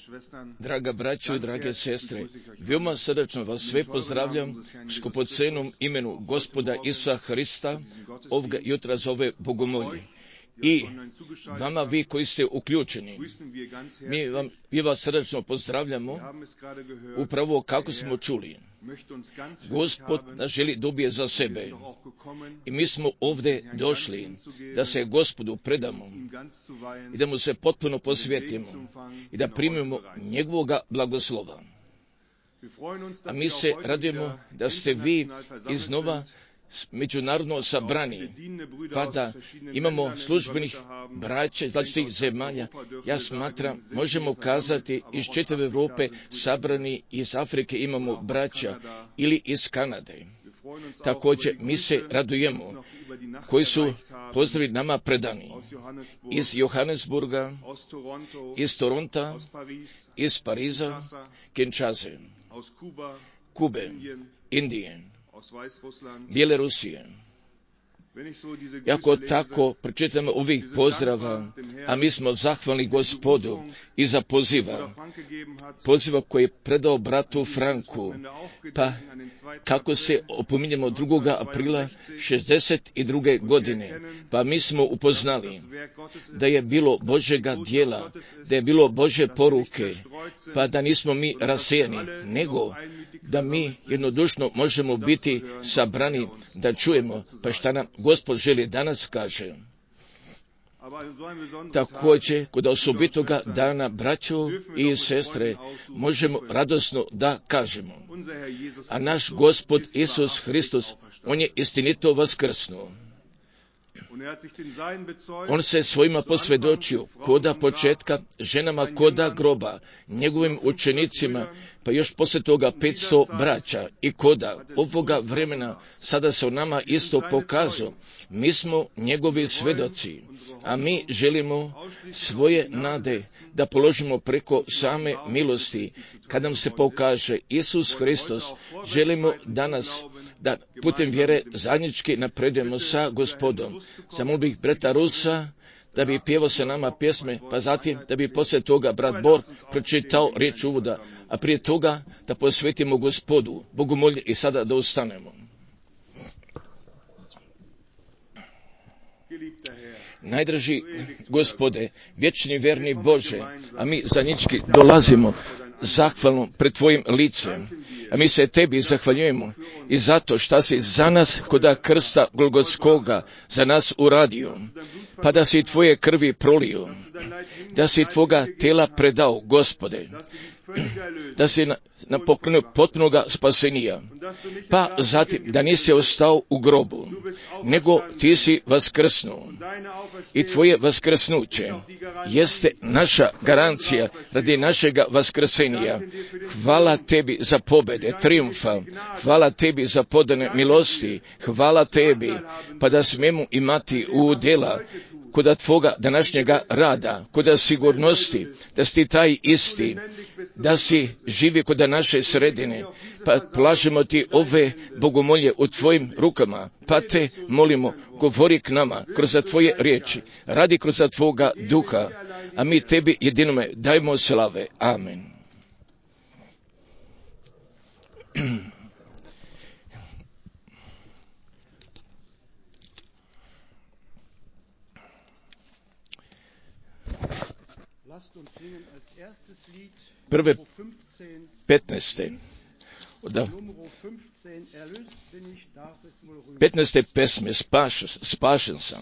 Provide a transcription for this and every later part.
Draga braćo i drage sestre, veoma srdačno vas sve pozdravljam u skupocenom imenu Gospoda Isusa Hrista, ovoga jutra za ove bogomolje. I vama vi koji ste uključeni, mi vas srdačno pozdravljamo, upravo kako smo čuli. Gospod nas želi dobije za sebe i mi smo ovdje došli da se Gospodu predamo i da mu se potpuno posvetimo i da primimo njegovoga blagoslova. A mi se radujemo da ste vi iznova međunarodno sabrani, pa da imamo službenih braća iz različitih zemalja. Ja smatram, možemo kazati iz čitave Europe sabrani, iz Afrike imamo braća ili iz Kanade. Također mi se radujemo koji su pozdravi nama predani iz Johannesburga, iz Toronta, iz Pariza, Kinshase, Kube, Indije, Bjelorusije. Ako tako pročitamo ovih pozdrava, a mi smo zahvalni Gospodu i za poziva koji je predao bratu Franku, pa kako se opominjemo 2. aprila 62. godine, pa mi smo upoznali da je bilo Božjega djela, da je bilo Božje poruke, pa da nismo mi rasijeni, nego da mi jednodušno možemo biti sabrani, da čujemo, pa šta nam Gospod želi danas kaže. Također, kod osobitoga dana, braćo i sestre, možemo radosno da kažemo. A naš Gospod Isus Hristos, on je istinito vaskrsnuo. On se svojima posvjedočio koda početka, ženama koda groba, njegovim učenicima, pa još poslije toga 500 braća i koda ovoga vremena sada se o nama isto pokazao. Mi smo njegovi svjedoci, a mi želimo svoje nade da položimo preko same milosti. Kad nam se pokaže Isus Hristos, želimo danas da putem vjere zajednički napredujemo sa Gospodom. Zamolio bih brata Rusa da bi pjevao se nama pjesme, pa zatim da bi poslije toga brat Bor pročitao riječ uvoda, a prije toga da posvetimo Gospodu, bogomolje i sada da ustanemo. Najdraži Gospode, vječni vjerni Bože, a mi zajednički dolazimo zahvalno pred Tvojim licem, a mi se Tebi zahvaljujemo i zato što si za nas koda krsta Golgotskoga za nas uradio, pa da si Tvoje krvi prolio, da si Tvoga tela predao, Gospode, da si na poklonu potpunoga spasenija, pa zatim da nisi ostao u grobu, nego ti si vaskrsnuo i Tvoje vaskrsnuće jeste naša garancija radi našega vaskrsenja. Hvala Tebi za pobjede, triumfa, hvala Tebi za podane milosti, hvala Tebi pa da smijemo imati udjela koda Tvoga današnjega rada, koda sigurnosti, da si taj isti, da si živi koda naše sredine, pa plažemo Ti ove bogomolje u Tvojim rukama, pa Te molimo, govori k nama kroz Tvoje riječi, radi kroz Tvoga duha, a mi Tebi jedinome dajmo slave. Amen. Prve 15. 15. pesme, spašen sam.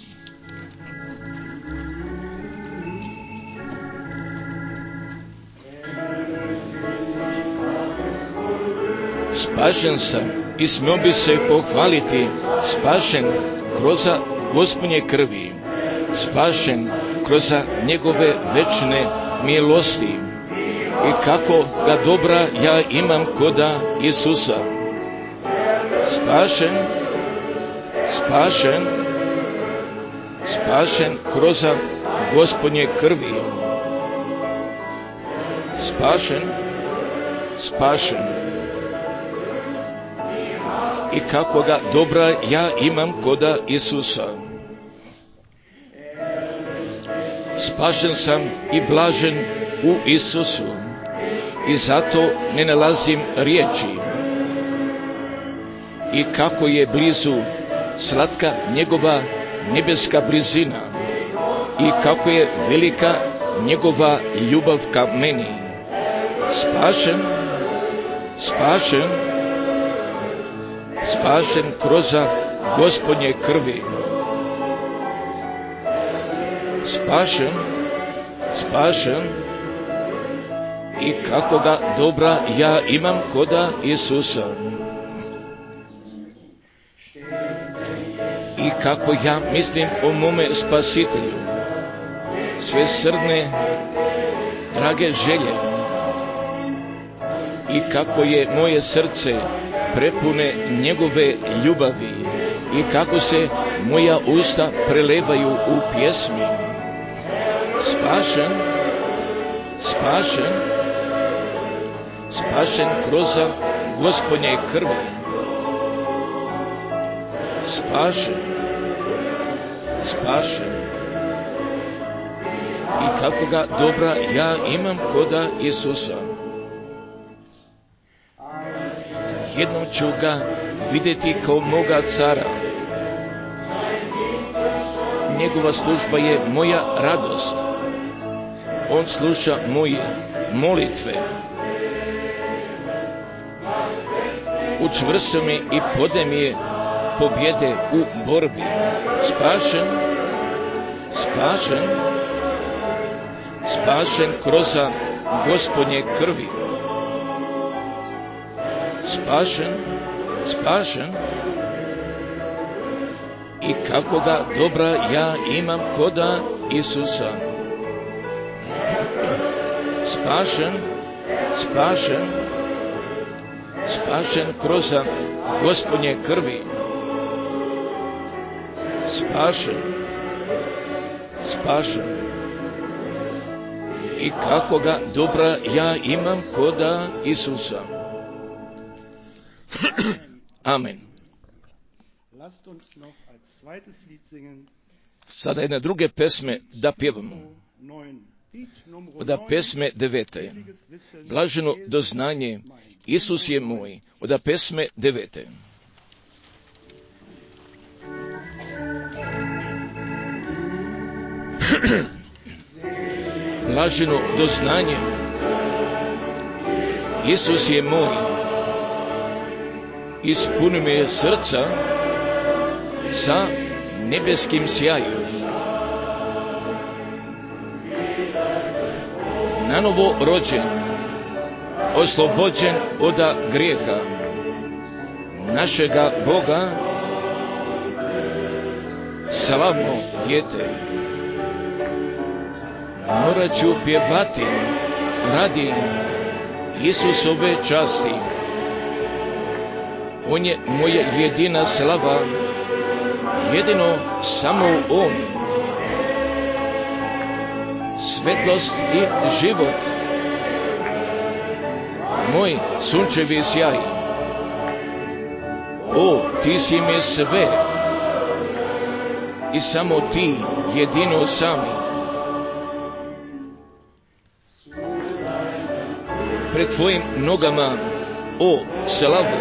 Spašen sam i smio bi se pohvaliti, spašen kroz Gospodnje krvi, spašen kroz njegove večne milosti. I kako ga dobra ja imam koda Isusa. Spašen kroz Gospodnje krvi. Spašen. I kako ga dobra ja imam koda Isusa. Spašen sam i blažen u Isusu. i zato ne nalazim riječi. I kako je blizu slatka njegova nebeska blizina i kako je velika njegova ljubav ka meni. Spašen, spašen, spašen kroz Gospodnje krvi. Spašen, spašen, i kako ga dobra ja imam koda Isusa. I kako ja mislim o mome Spasitelju, sve srdne, drage želje, i kako je moje srce prepune njegove ljubavi, i kako se moja usta prelevaju u pjesmi. Spašen, spašen, spašen kroz Gospodnje krvi. Spašen, spašen, i kako ga dobra ja imam koda Isusa. Jednom ću ga vidjeti kao moga cara. Njegova služba je moja radost. On sluša moje molitve. Učvrsto me i pode mi je pobjede u borbi. Spašen, spašen, spašen kroz Gospodnje krvi. Spašen, spašen, i kako ga dobra ja imam koda Isusa. Spašen, spašen, spašen kroz Gospodnje krvi. Spašen, spašen, i kako ga dobra ja imam koda Isusa. Amen. Sada jedne druge pesme da pjevamo. Oda pesme 9. Blaženo doznanje, Isus je moj. Oda pesme 9. Blaženo doznanje, Isus je moj. Ispuni me srca sa nebeskim sjajom. Nanovo rođen, oslobođen od grijeha našega Boga, slavno dijete. Morat ću pjevati radi Isusove časti. On je moja jedina slava, jedino samo On. Svetlost i život, moj sunčevi sjaj. O, ti si mi sve i samo ti jedino sami. Pred tvojim nogama, o slavu,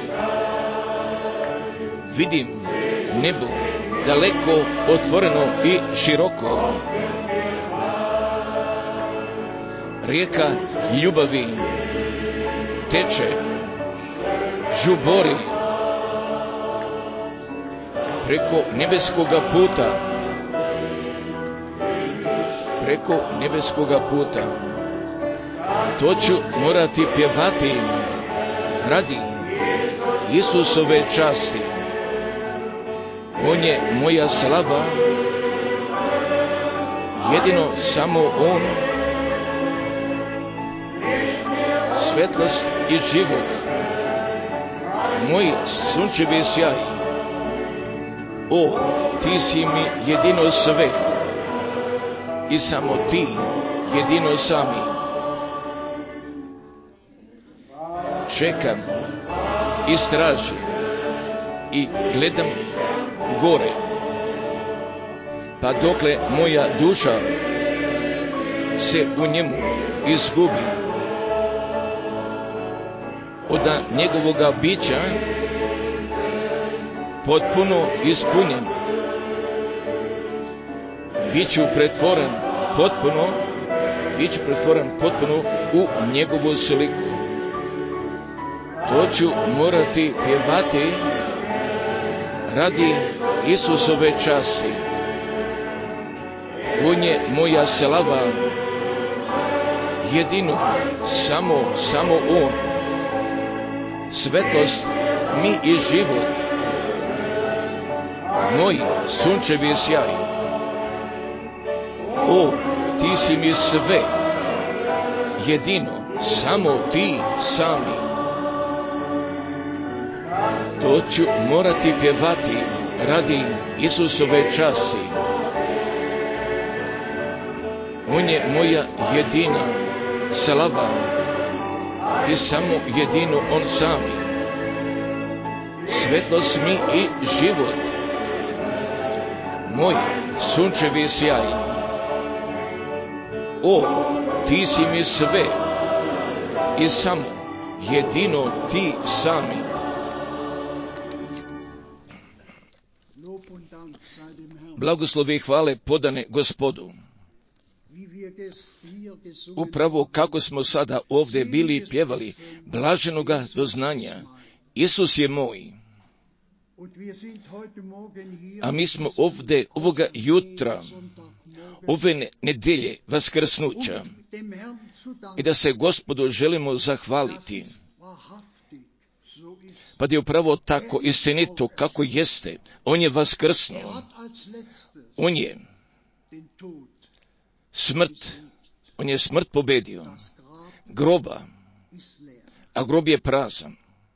vidim nebo daleko otvoreno i široko. Rijeka ljubavi teče, žubori preko nebeskoga puta, preko nebeskoga puta. To ću morati pjevati radi Isusove časti. On je moja slava, jedino samo On. Svetlost i život, moj sunčevi sjaj. O, ti si mi jedino sve i samo ti jedino sami. Čekam, istražim i gledam gore, pa dokle moja duša se u njemu izgubi. od njegovoga bića potpuno ispunjen. Biću pretvoren potpuno u njegovu sliku. To ću morati pjevati radi Isusove časti. On je moja slava, jedino, samo on. Svetlost mi i život, moj sunčevi sjaj. O, ti si mi sve, jedino, samo ti sami. To ću morati pjevati radi Isusove časti. On je moja jedina slava i samo jedino on sami. Svetlost mi i život, moj sunčevi sjaj. O, ti si mi sve i samo jedino ti sami. Blagoslovi i hvale podane Gospodu. Upravo kako smo sada ovdje bili pjevali blaženoga doznanja, Isus je moj. A mi smo ovdje ovoga jutra, ove nedelje vaskrsnuća, i da se Gospodu želimo zahvaliti. Pa da je upravo tako istinito kako jeste. On je vaskrsnuo. On je smrt pobedio. Groba, a grob je prazan.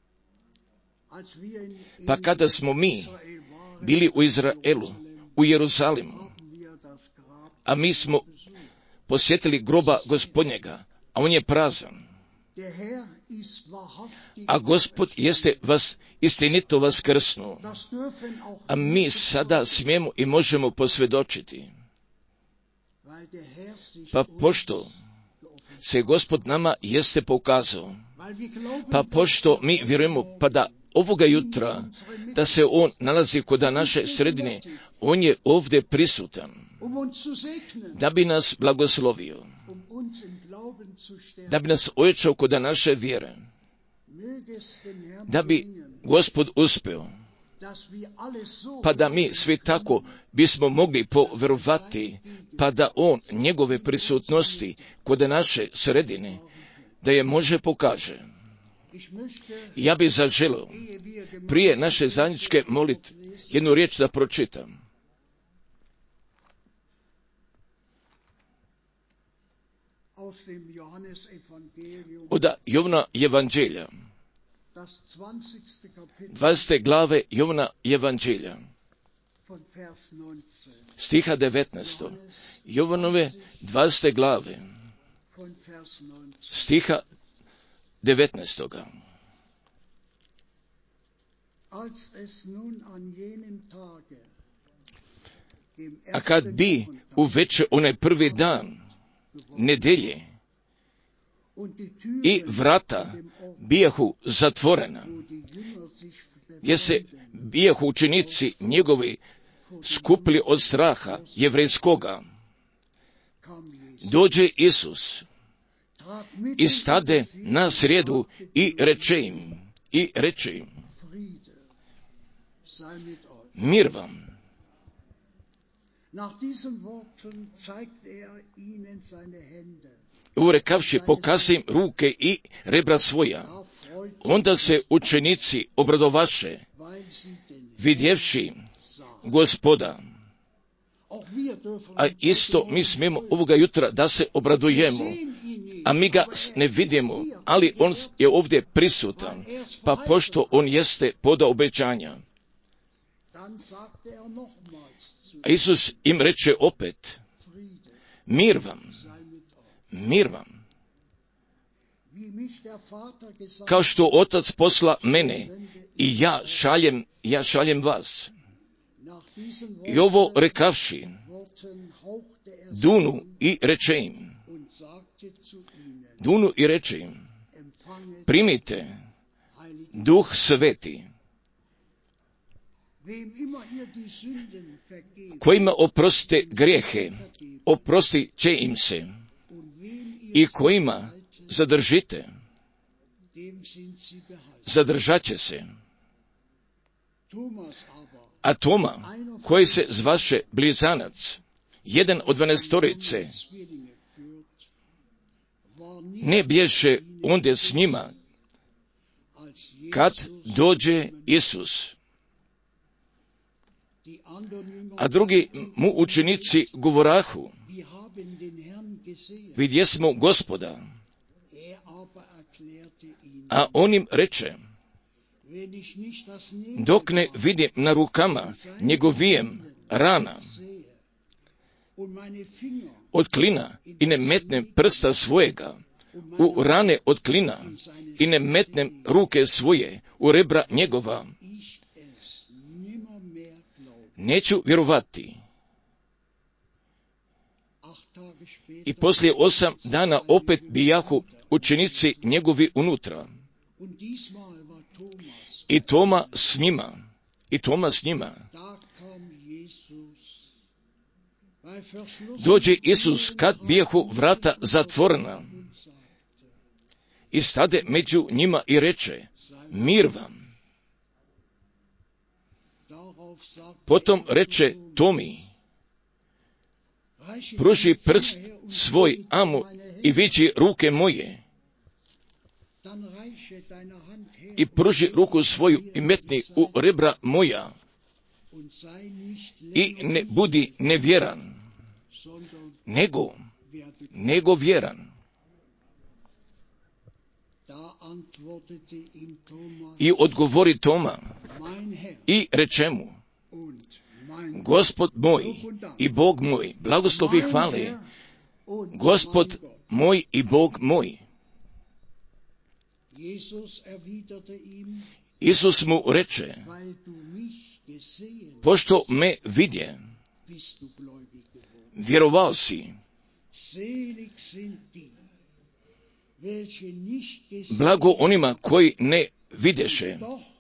Pa kada smo mi bili u Izraelu, u Jeruzalemu, a mi smo posjetili groba Gospodnjega, a on je prazan. A Gospod jeste vas istinito vaskrsnuo, a mi sada smijemo i možemo posvjedočiti. Pa pošto se Gospod nama jeste pokazao, pa pošto mi vjerujemo, pa da ovoga jutra, da se on nalazi kod naše sredine, on je ovdje prisutan, da bi nas blagoslovio, da bi nas ojačao kod naše vjere, da bi Gospod uspio, pa da mi svi tako bismo mogli povjerovati, pa da on njegove prisutnosti kod naše sredine, da je može pokaže. Ja bih zaželio prije naše zajedničke molitve jednu riječ da pročitam. Od Jovana Evanđelja, 20. glave Jovana Evanđelja, stiha 19. Jovanove 20. glave, stiha 19. A kad bi u večer onaj prvi dan nedelje i vrata bijahu zatvorena, gdje se bijahu učenici njegovi skupili od straha jevrejskoga, dođe Isus i stade na srijedu i reče im, mir vam. Urekavši pokazim ruke i rebra svoja. Onda se učenici obradovaše, vidjevši Gospoda. A isto mi smijemo ovoga jutra da se obradujemo, a mi ga ne vidimo, ali on je ovdje prisutan, pa pošto on jeste podao obećanja. A Isus im reče opet, mir vam, mir vam. Kao što Otac posla mene i ja šaljem vas. I ovo rekavši, dunu i reče im, primite Duh Sveti, kojima oprostite grijehe, oprostit će im se, i kojima zadržite, zadržat će se. A Toma, koji se zvaše blizanac, jedan od 12, ne bježe ondje s njima, kad dođe Isus. A drugi mu učenici govorahu, vidjesmo Gospoda. A on im reče, dok ne vidim na rukama njegovijem rana od klina i ne metnem prsta svojega u rane od klina i ne metnem ruke svoje u rebra njegova, neću vjerovati. I poslije 8 dana opet bijahu učenici njegovi unutra. I Toma s njima. Dođe Isus kad bijahu vrata zatvorena i stade među njima i reče, mir vam. Potom reče Tomi, pruži prst svoj amo i viđi ruke moje. I pruži ruku svoju i metni u rebra moja. I ne budi nevjeran, nego vjeran. I odgovori Toma i reče mu, Gospod moj i Bog moj, blagoslovi hvale, Gospod moj i Bog moj. Isus mu reče, pošto me vidje, vjerovao si. Blago onima koji ne videše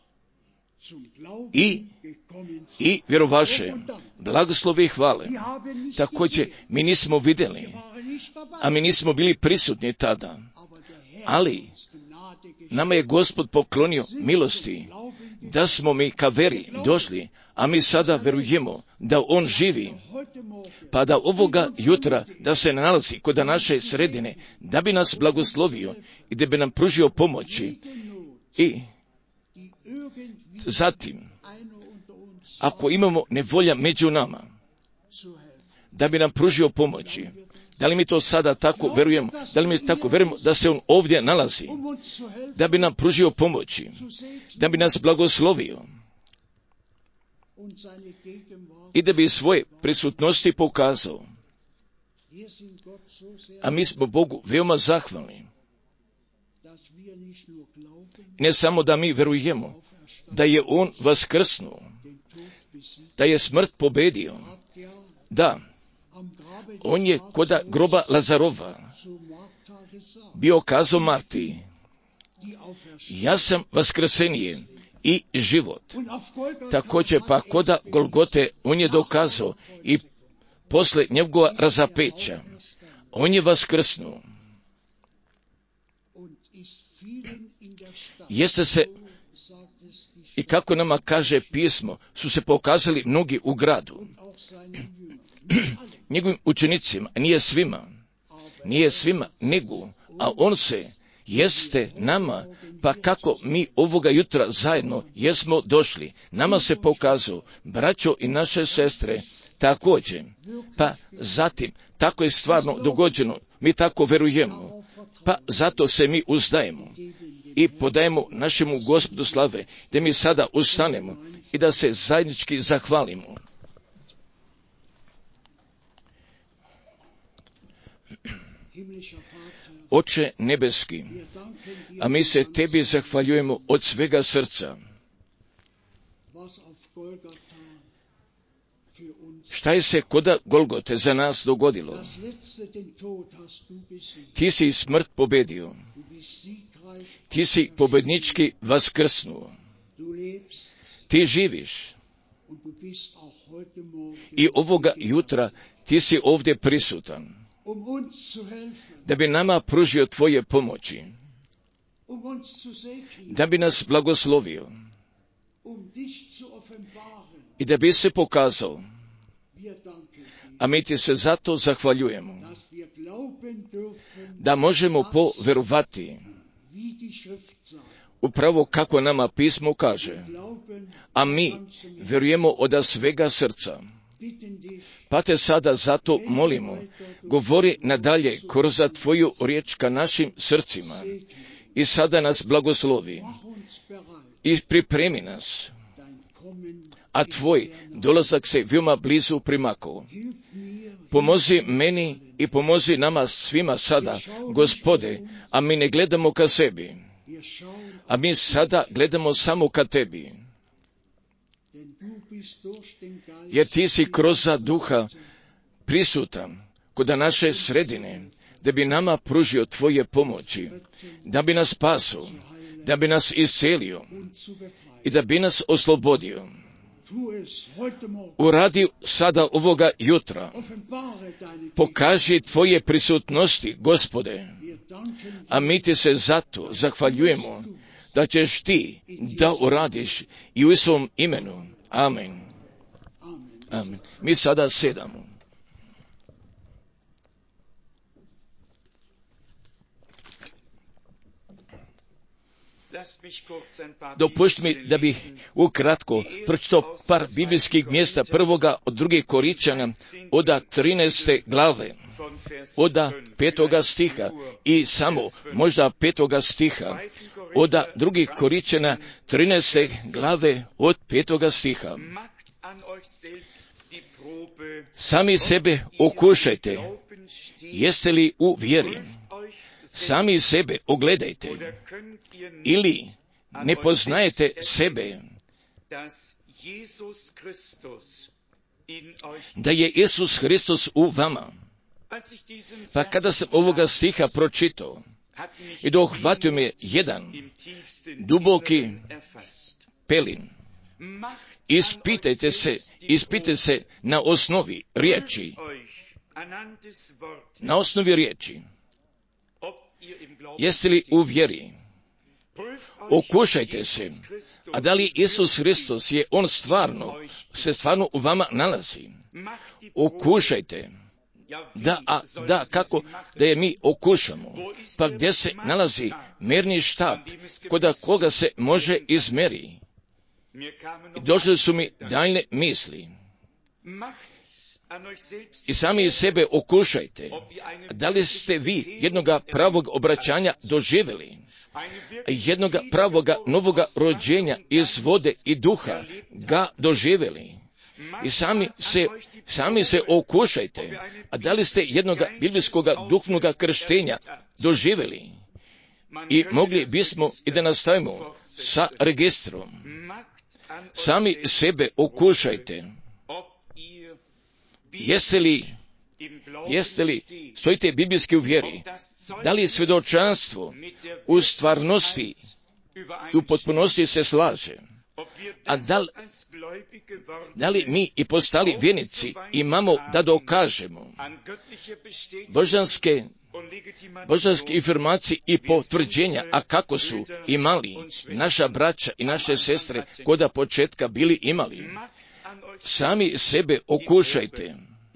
i vjerovaše, blagoslovi i hvale. Također, mi nismo vidjeli, a mi nismo bili prisutni tada, ali nama je Gospod poklonio milosti, da smo mi ka veri došli, a mi sada verujemo da On živi, pa da ovoga jutra da se nalazi kod naše sredine, da bi nas blagoslovio i da bi nam pružio pomoći. I zatim, ako imamo nevolja među nama, da bi nam pružio pomoći. Da li mi to sada tako verujemo? Da li mi tako verujemo da se On ovdje nalazi? Da bi nam pružio pomoći, da bi nas blagoslovio i da bi svoje prisutnosti pokazao. A mi smo Bogu veoma zahvalni. Ne samo da mi verujemo da je On vaskrsnuo, da je smrt pobedio, da, On je koda groba Lazarova bio kazao Marti, ja sam vaskrsenje i život. Također pa koda Golgote On je dokazao i posle njegova razapeća On je vaskrsnuo. Jeste se, i kako nama kaže pismo, su se pokazali mnogi u gradu. Njegovim učenicima, nije svima, nego, a On se jeste nama, pa kako mi ovoga jutra zajedno jesmo došli, nama se pokazao, braćo i naše sestre, također, pa zatim, tako je stvarno dogođeno, mi tako verujemo, pa zato se mi uzdajemo i podajemo našemu Gospodu slave, da mi sada ustanemo i da se zajednički zahvalimo. Oče nebeski, a mi se Tebi zahvaljujemo od svega srca šta je se kod Golgote za nas dogodilo? Ti si smrt pobedio. Ti si pobednički vaskrsnuo. Ti živiš. I ovoga jutra ti si ovdje prisutan, da bi nama pružio tvoje pomoći, da bi nas blagoslovio i da bi se pokazao. A mi ti se zato zahvaljujemo, da možemo poverovati upravo kako nama pismo kaže, a mi vjerujemo od svega srca. Pa te sada zato molimo, govori nadalje kroz tvoju riječ ka našim srcima i sada nas blagoslovi i pripremi nas, a tvoj dolazak se veoma blizu primakao. Pomozi meni i pomozi nama svima sada, Gospode, a mi ne gledamo ka sebi, a mi sada gledamo samo ka tebi. Jer ti si kroz duha prisutan kod naše sredine, da bi nama pružio tvoje pomoći, da bi nas spasio, da bi nas iscelio i da bi nas oslobodio. Uradi sada ovoga jutra. Pokaži tvoje prisutnosti, Gospode, a mi ti se zato zahvaljujemo da ćeš ti da uradiš i u svom imenu. Amen. Amen. Mi sada sedamo. Dopušti mi da bih ukratko pročitao par biblijskih mjesta, prvoga od 2. Korinčana od 13. glave, od 5. stiha i samo možda 5. stiha, od 2. Korinčana 13. glave od 5. stiha. Sami sebe okušajte, jeste li u vjeri? Sami sebe ogledajte, ili ne poznajete sebe, da je Isus Hristos u vama. Pa kada sam ovoga stiha pročitao i dohvatio me jedan duboki pelin, ispitajte se na osnovi riječi, jeste li u vjeri? Okušajte se, a da li Isus Hristos je On stvarno u vama nalazi? Okušajte. Da, kako da je mi okušamo? Pa gdje se nalazi mjerni štap, kod koga se može izmjeri? I došle su mi daljne misli. I sami sebe okušajte, da li ste vi jednoga pravog obraćanja doživjeli, jednoga pravoga novoga rođenja iz vode i duha ga doživjeli. I sami se okušajte, a da li ste jednoga biblijskoga duhovnoga krštenja doživjeli. I mogli bismo i da nastavimo sa registrom. Sami sebe okušajte. Jeste li stojite biblijski u vjeri? Da li svjedočanstvo u stvarnosti i u potpunosti se slaže? A da li mi i postali vjernici imamo da dokažemo božanske informacije i potvrđenja, a kako su imali naša braća i naše sestre koda početka bili imali? Sami sebe okušajte.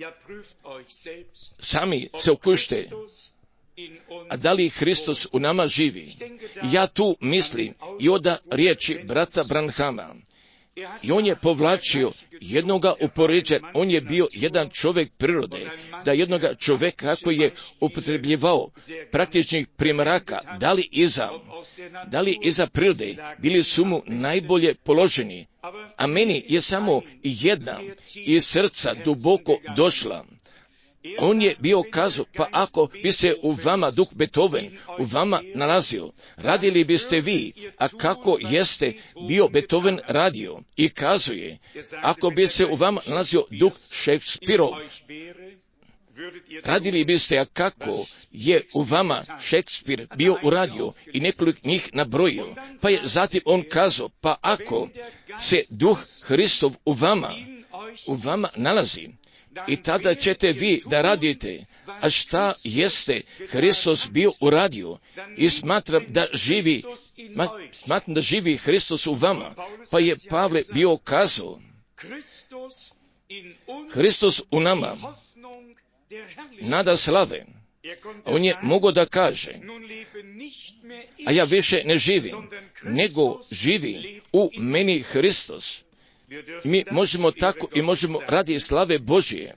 Sami se okušajte. A da li Hristos u nama živi? Ja tu mislim i od riječi brata Branhama. I on je povlačio jednoga upoređenja, on je bio jedan čovjek prirode, da jednoga čovjeka koji je upotrebljivao praktičnih primjeraka, da li iza prirode bili su mu najbolje položeni, a meni je samo jedna iz srca duboko došla, On je bio kazao, pa ako bi se u vama duh Beethoven u vama nalazio, radili biste vi, a kako jeste bio Beethoven radio. I kazuje, ako bi se u vama nalazio duh Šekspirov, radili biste, a kako je u vama Šekspir bio uradio i nekoliko njih nabrojio. Pa je zatim on kazao, pa ako se duh Hristov u vama nalazi, i tada ćete vi da radite, a šta jeste Hristos bio uradio, i smatram da živi Hristos u vama. Pa je Pavle bio kazao, Hristos u nama, nada slave. On je mogao da kaže, a ja više ne živim, nego živi u meni Hristos. Mi možemo tako i možemo radi slave Božije.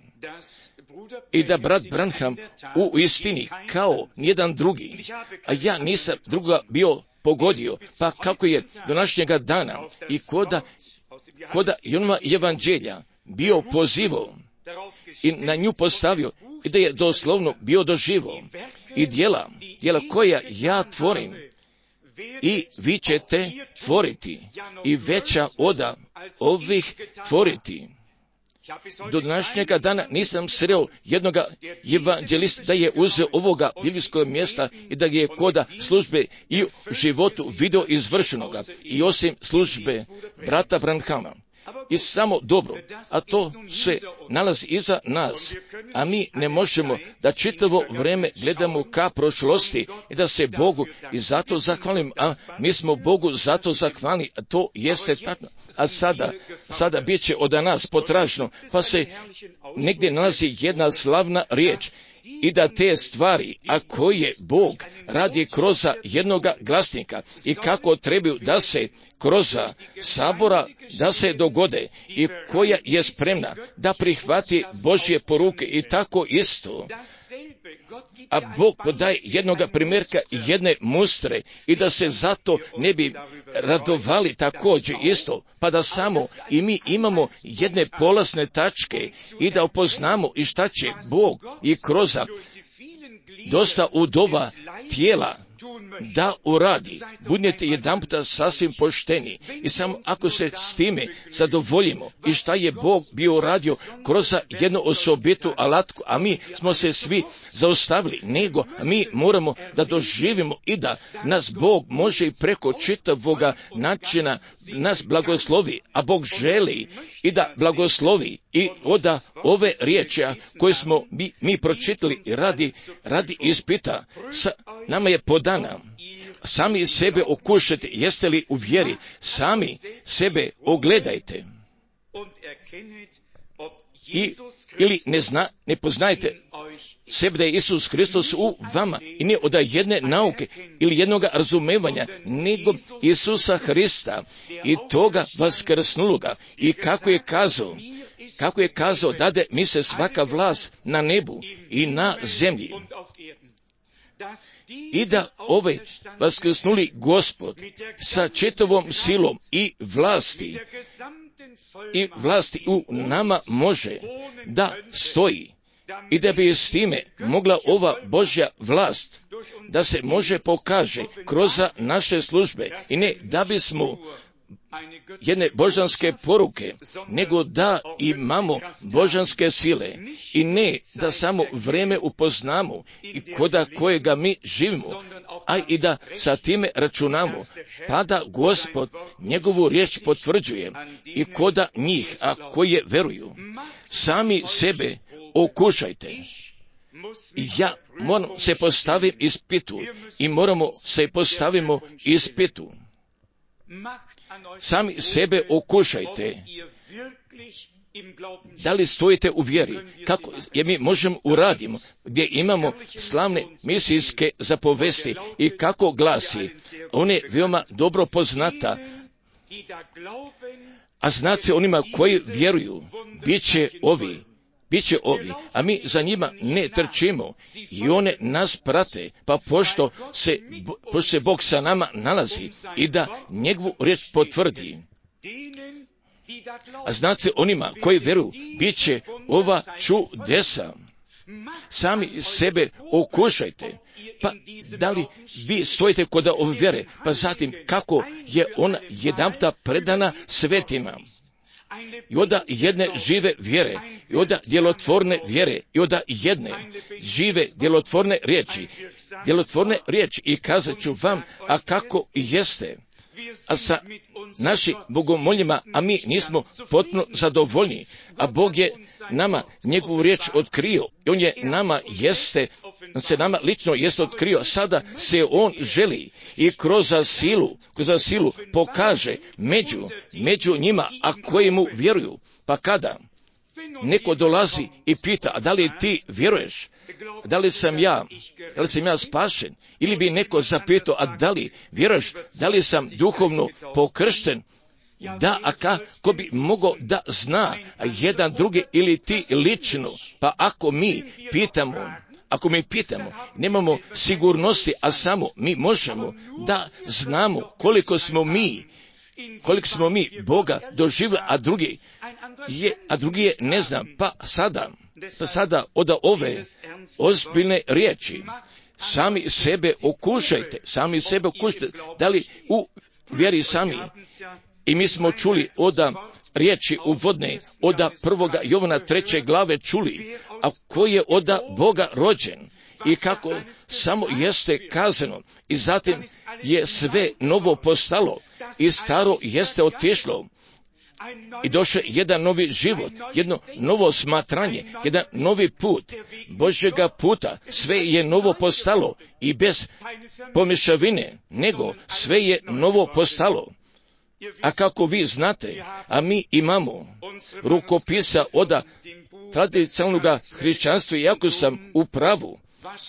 I da brat Branham u istini kao nijedan drugi, a ja nisam druga bio pogodio, pa kako je današnjega dana i koda Jonova evanđelja bio pozivao i na nju postavio, i da je doslovno bio doživo i djela koja ja tvorim, i vi ćete tvoriti i veća oda ovih tvoriti. Do današnjega dana nisam sreo jednoga evanđelista da je uzeo ovoga biblijskog mjesta i da je koda službe i u životu video izvršenoga, i osim službe brata Branhama. I samo dobro, a to se nalazi iza nas, a mi ne možemo da čitavo vrijeme gledamo ka prošlosti i da se Bogu i zato zahvalim, a mi smo Bogu zato zahvalni, a to jeste tako. A sada bit će od nas potražno, pa se negdje nalazi jedna slavna riječ, i da te stvari, a koje Bog radi kroz jednoga glasnika i kako trebaju da se kroz sabora da se dogode, i koja je spremna da prihvati Božje poruke, i tako isto. A Bog podaje jednoga primjerka i jedne mustre, i da se zato ne bi radovali također isto, pa da samo i mi imamo jedne polazne tačke i da upoznamo i šta će Bog i kroz dosta udova tijela da uradi. Budete jedanputa sasvim pošteni i samo ako se s time zadovoljimo i šta je Bog bio uradio kroz jednu osobitu alatku, a mi smo se svi zaustavili, nego mi moramo da doživimo i da nas Bog može i preko čitavoga načina nas blagoslovi, a Bog želi i da blagoslovi i oda ove riječi koje smo mi pročitali radi ispita. Nama je podana. Sami sebe okušajte, jeste li u vjeri, sami sebe ogledajte. Ili ne poznajete sebe da je Isus Hristos u vama, i ne od jedne nauke ili jednog razumevanja, nego Isusa Hrista i toga vaskrsnuloga, i kako je kazao, dade mi se svaka vlast na nebu i na zemlji. I da ovaj vaskrsnuli Gospod sa čitavom silom i vlasti u nama može da stoji, i da bi s time mogla ova Božja vlast da se može pokaže kroz naše službe, i ne da bismo jedne božanske poruke, nego da imamo božanske sile, i ne da samo vrijeme upoznamo i koda kojega mi živimo, a i da sa time računamo, pa da Gospod njegovu riječ potvrđuje i koda njih, a koje veruju. Sami sebe okušajte. Ja moram se postaviti ispitu, i moramo se postavimo ispitu. Sami sebe okušajte. Da li stojite u vjeri? Kako je mi možemo uradimo, gdje imamo slavne misijske zapovesti i kako glasi, on je veoma dobro poznata, a znaci onima koji vjeruju, bit će ovi, a mi za njima ne trčimo, i one nas prate, pa pošto se Bog sa nama nalazi i da njegovu riječ potvrdi. A znaci onima koji vjeruju, bit će ova čudesa. Sami sebe okušajte. Pa da li vi stojite kod ove vjere, pa zatim kako je ona jedanputa predana svetima. I onda jedne žive vjere, i onda djelotvorne vjere, i onda jedne žive djelotvorne riječi. I kazat ću vam, a kako jeste. A sa našim bogomoljima, a mi nismo potpuno zadovoljni, a Bog je nama njegovu riječ otkrio, i on je nama lično jeste otkrio, sada se on želi i kroz silu pokaže među njima, a koji mu vjeruju. Pa kada neko dolazi i pita, a da li ti vjeruješ? Da li sam ja spašen? Ili bi neko zapitao, a da li vjeruješ? Da li sam duhovno pokršten? Da, a kako bi mogao da zna jedan drugi ili ti lično? Pa ako mi pitamo, nemamo sigurnosti, a samo mi možemo da znamo koliko smo mi Boga doživjeli, a drugi je ne znam. Pa sada od ove ozbiljne riječi sami sebe okušajte, da li u vjeri sami. I mi smo čuli od riječi uvodne, od 1. Jovana 3. glave čuli, a koji je od Boga rođen, i kako samo jeste kazano, i zatim je sve novo postalo, i staro jeste otišlo, i došao jedan novi život, jedno novo smatranje, jedan novi put Božjega puta. Sve je novo postalo i bez pomješavine, nego sve je novo postalo. A kako vi znate, a mi imamo rukopisa od tradicionalnog hrišćanstva, iako sam u pravu,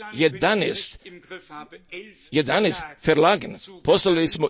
11 Verlagen, poslali smo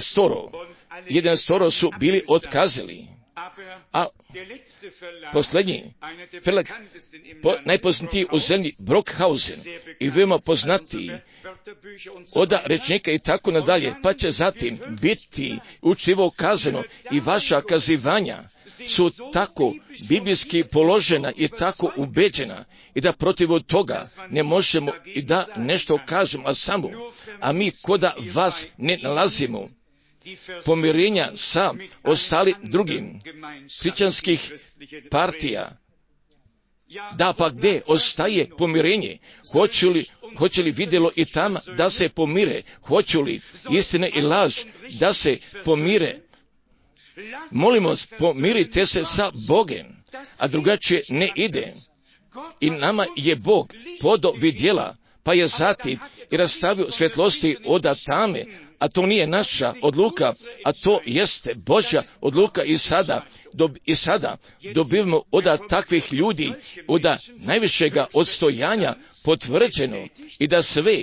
11 su bili otkazali, a posljednji Verlag, najpoznatiji u zemlji, Brockhausen, i veoma poznatiji od rečnika i tako nadalje, pa će zatim biti učljivo kazano, i vaša kazivanja su tako biblijski položena i tako ubeđena, i da protiv toga ne možemo i da nešto kažemo, a mi koda vas ne nalazimo pomirenja sa ostali drugim hrišćanskih partija. Da, pa gdje ostaje pomirenje? Hoće li vidjelo i tamo da se pomire? Hoće li istina i laž da se pomire? Molimo vas, pomirite se sa Bogom, a drugačije ne ide. I nama je Bog podao vidjela, pa je zatim i rastavio svjetlosti od tame, a to nije naša odluka, a to jeste Božja odluka. I sada dobivamo od takvih ljudi, od najvišega odstojanja potvrđeno, i da sve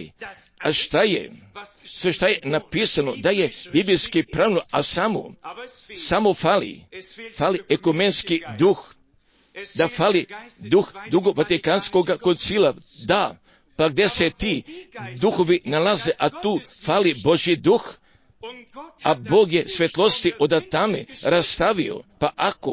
šta je napisano, da je biblijski pravno, a samo fali ekumenski duh, da fali duh Drugog Vatikanskog koncila, da. Pa gdje se ti duhovi nalaze, a tu fali Božji duh, a Bog je svjetlosti od tame rastavio. Pa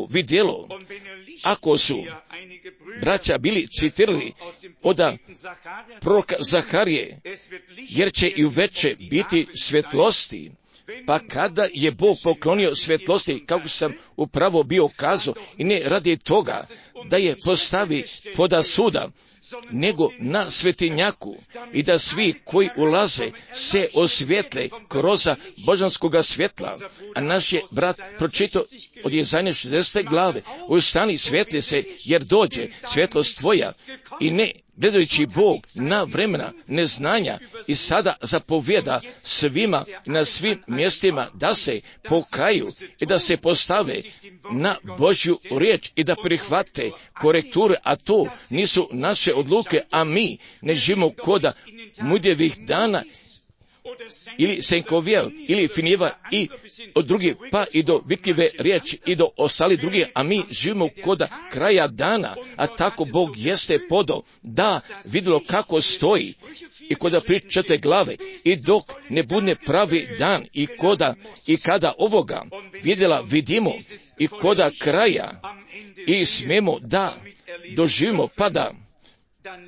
ako su braća bili citirali od proroka Zaharije, jer će i uveče biti svjetlosti. Pa kada je Bog poklonio svjetlosti, kako sam upravo bio kazao, i ne radi toga da je postavi poda suda, nego na svetinjaku, i da svi koji ulaze se osvjetle kroz božanskoga svjetla. A naš je brat pročitao od Jezaja 60. glave, ustani, svijetli se, jer dođe svjetlost tvoja, i ne gledajući Bog na vremena neznanja, i sada zapovjeda svima na svim mjestima da se pokaju i da se postave na Božju riječ i da prihvate korekture, a to nisu naše odluke, a mi ne živimo koda mudjevih dana ili Senkovijel, ili Finjeva i od drugih, pa i do vitkive riječi i do ostali drugih, a mi živimo koda kraja dana, a tako Bog jeste podao da vidjelo kako stoji i koda pričate glave, i dok ne bude pravi dan i kada ovoga vidimo i koda kraja i smemo da doživimo, pa da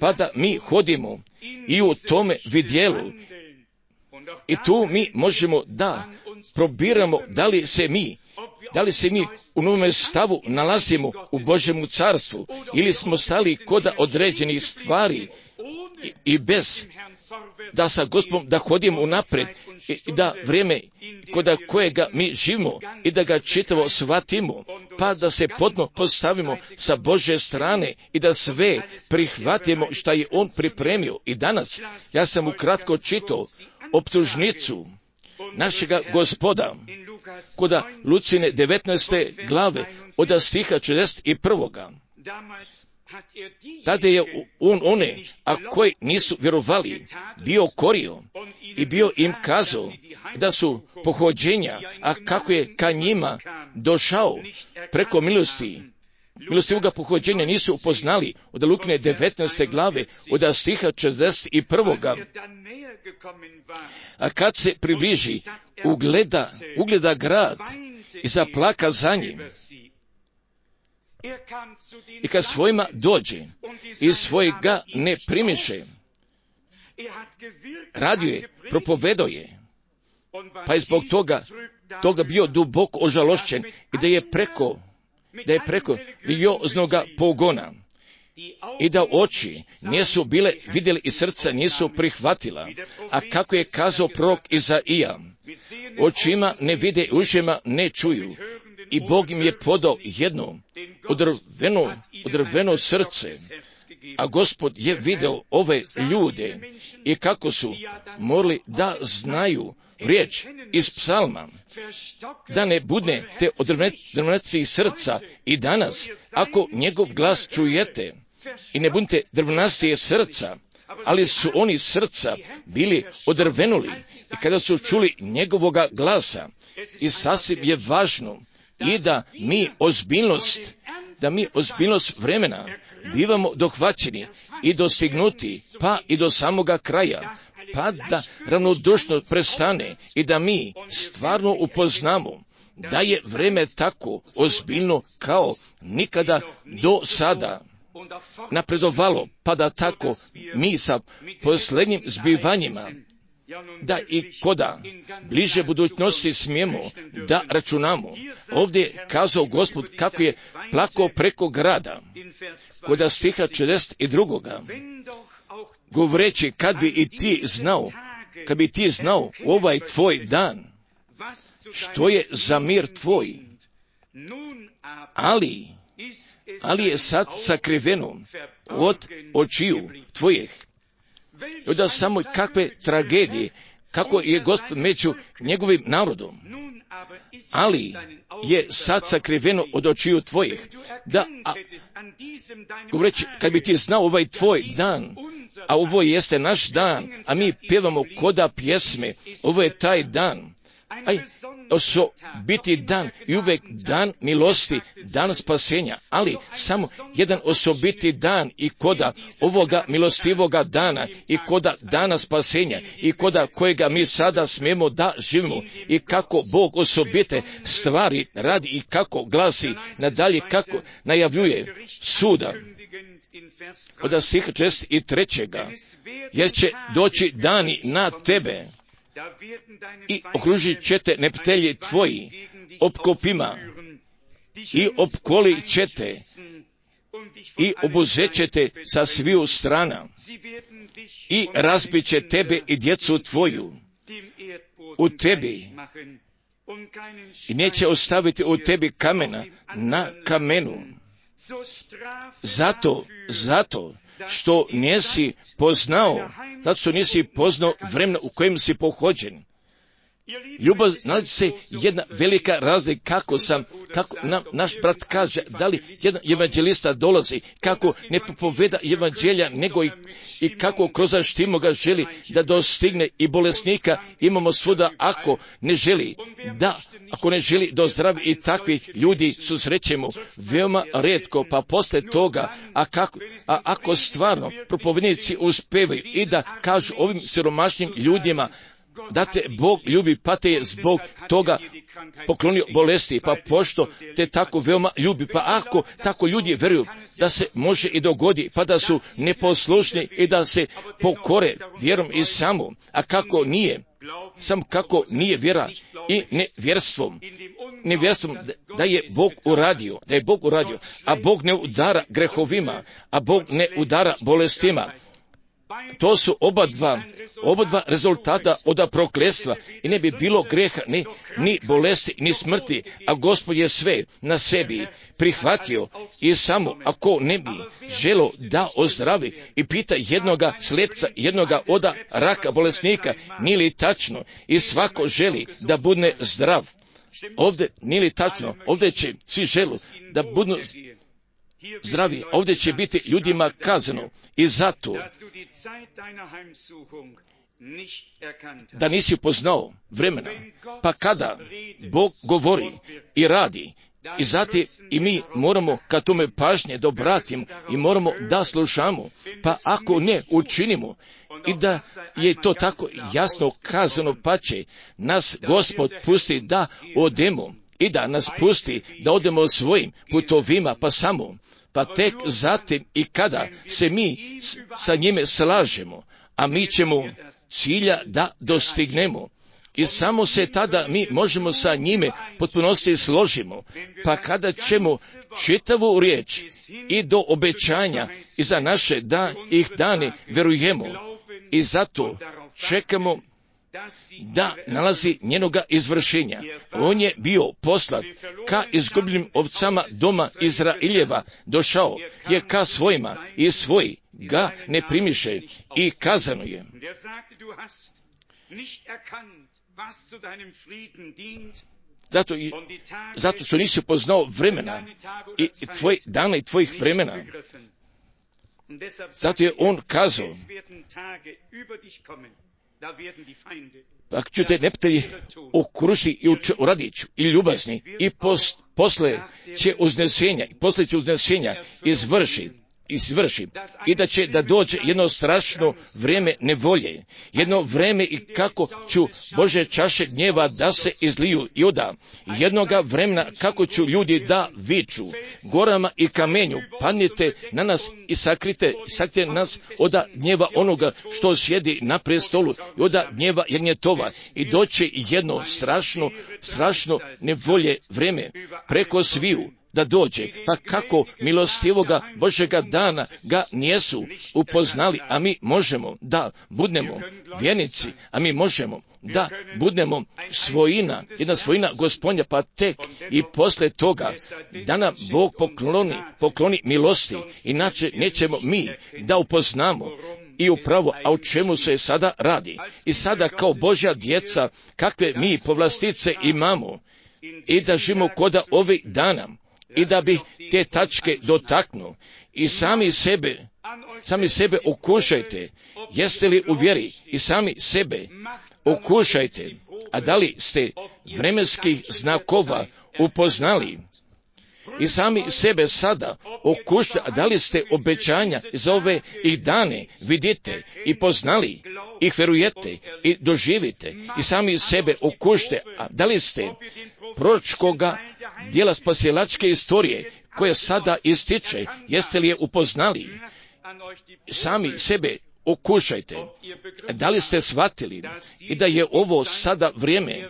pa da mi hodimo i u tome vidjelu. I tu mi možemo da probiramo da li se mi u novome stavu nalazimo u Božjemu carstvu ili smo stali kod određenih stvari i bez da sa Gospodom da hodimo unaprijed i da vrijeme kod kojega mi živimo i da ga čitavo shvatimo, pa da se potpuno postavimo sa Božje strane i da sve prihvatimo što je On pripremio. I danas ja sam ukratko čitao optužnicu našega Gospoda kod Lucine 19. glave od stiha 61. Tada je on one, a koji nisu vjerovali, bio korio i bio im kazao da su pohođenja, a kako je ka njima došao preko milostivoga pohođenja nisu upoznali. Od Lukine 19. glave od stiha 41. A kad se približi, ugleda grad i zaplaka za njim. I kad svojima dođe i svojega ne primiše, radio je, propovedao je, pa je zbog toga bio duboko ožalošćen i da je preko religioznoga pogona i da oči nisu bile vidjeli i srca nisu prihvatila. A kako je kazao prorok Izaija, očima ne vide, ušima ne čuju. I Bog im je podao jedno odrveno srce, a Gospod je video ove ljude i kako su morali da znaju riječ iz psalma, da ne bude te odrvenacije srca. I danas, ako njegov glas čujete i ne budete drvenacije srca, ali su oni srca bili odrvenuli i kada su čuli njegovoga glasa, i sasvim je važno i da mi ozbiljnost vremena bivamo dohvaćeni i dostignuti, pa i do samoga kraja, pa da ravnodušno prestane i da mi stvarno upoznamo da je vreme tako ozbiljno kao nikada do sada napredovalo, pa da tako mi sa posljednjim zbivanjima da i koda bliže budućnosti smijemo da računamo. Ovdje je kazao Gospod kako je plakao preko grada, koda stiha 62. govoreći kad bi ti znao ovaj tvoj dan, što je za mir tvoj, ali je sad sakriveno od očiju tvojih. I onda samo kakve tragedije, kako je Gospod među njegovim narodom, ali je sad sakriveno od očiju tvojih. Govoreći, kad bi ti znao ovaj tvoj dan, a ovo jeste naš dan, a mi pjevamo koda pjesme, ovo je taj dan, osobiti dan i uvijek dan milosti, dan spasenja, ali samo jedan osobiti dan i koda ovoga milostivoga dana i koda dana spasenja i koda kojega mi sada smijemo da živimo i kako Bog osobite stvari radi i kako glasi nadalje, kako najavljuje suda. Od stiha 63. jer će doći dani na tebe i okružit će te neptelji tvoji opkopima i opkolit će te i obuzet će te sa sviju strana i razbit će tebe i djecu tvoju u tebi i neće ostaviti u tebi kamena na kamenu. Zato što nisi poznao vremena u kojem si pohođen. Ljubav, nalazi se jedna velika razlika kako nam naš brat kaže, da li jedan evanđelista dolazi, kako ne propoveda evanđelja, nego i kako kroz štimo ga želi da dostigne i bolesnika imamo svuda, ako ne želi da ozdravi, i takvi ljudi susrećemo veoma rijetko, pa posle toga, ako stvarno propovednici uspevaju i da kažu ovim siromašnim ljudima da te Bog ljubi, pa te je zbog toga poklonio bolesti, pa pošto te tako veoma ljubi, pa ako tako ljudi vjeruju da se može i dogodi, pa da su neposlušni i da se pokore vjerom i samo, a kako nije vjera i nevjerstvom da je Bog uradio, a Bog ne udara grehovima, a Bog ne udara bolestima. To su oba dva rezultata od prokletstva i ne bi bilo greha, ni bolesti, ni smrti, a Gospod je sve na sebi prihvatio i samo ako ne bi želo da ozdravi i pita jednoga slepca, jednoga od raka bolesnika, nije li tačno i svako želi da bude zdrav. Ovdje nije li tačno, ovdje će svi želu da budu zdravi, ovdje će biti ljudima kazano i zato da nisi poznao vremena, pa kada Bog govori i radi, i zatim i mi moramo ka tome pažnje da obratimo i moramo da slušamo, pa ako ne učinimo i da je to tako jasno kazano, pa će nas Gospod pusti da odemo i da nas pusti da odemo svojim putovima, pa tek zatim i kada se mi sa njime slažemo, a mi ćemo cilja da dostignemo. I samo se tada mi možemo sa njime potpunosti složimo, pa kada ćemo čitavu riječ i do obećanja i za naše dane vjerujemo i zato čekamo da nalazi njenoga izvršenja. On je bio poslat ka izgubljenim ovcama doma Izraeljeva, došao je ka svojima i svoji ga ne primiše i kazano je. Zato što nisi poznao vremena i tvoj dana i tvojih vremena. Zato je on kazao, ako ću te neprijatelji okružiti i uradiću i ljubazni i posle će uznesenja izvrši i da će da dođe jedno strašno vrijeme nevolje, jedno vrijeme i kako ću Bože čaše gnjeva da se izliju i oda, jednoga vremena kako ću ljudi da viču gorama i kamenju, padnite na nas i sakrite nas oda gnjeva onoga što sjedi na prestolu i oda gnjeva Jernjetova i doće jedno strašno nevolje vrijeme preko sviju da dođe, pa kako milostivoga Božega dana ga nijesu upoznali, a mi možemo da budemo vjernici, a mi možemo da budemo jedna svojina Gospodnja, pa tek i posle toga da nam Bog pokloni milosti, inače nećemo mi da upoznamo i upravo, a o čemu se sada radi. I sada kao Božja djeca, kakve mi povlastice imamo i da živimo koda ovih dana, i da bi te tačke dotaknu i sami sebe okušajte, jeste li u vjeri i sami sebe okušajte, a da li ste vremenskih znakova upoznali i sami sebe sada okušajte, a da li ste obećanja za ove i dane vidite i poznali, ih vjerujete i doživite i sami sebe okušajte, a da li ste proročkoga dijela spasilačke istorije koja sada ističe, jeste li je upoznali, sami sebe okušajte, da li ste shvatili i da je ovo sada vrijeme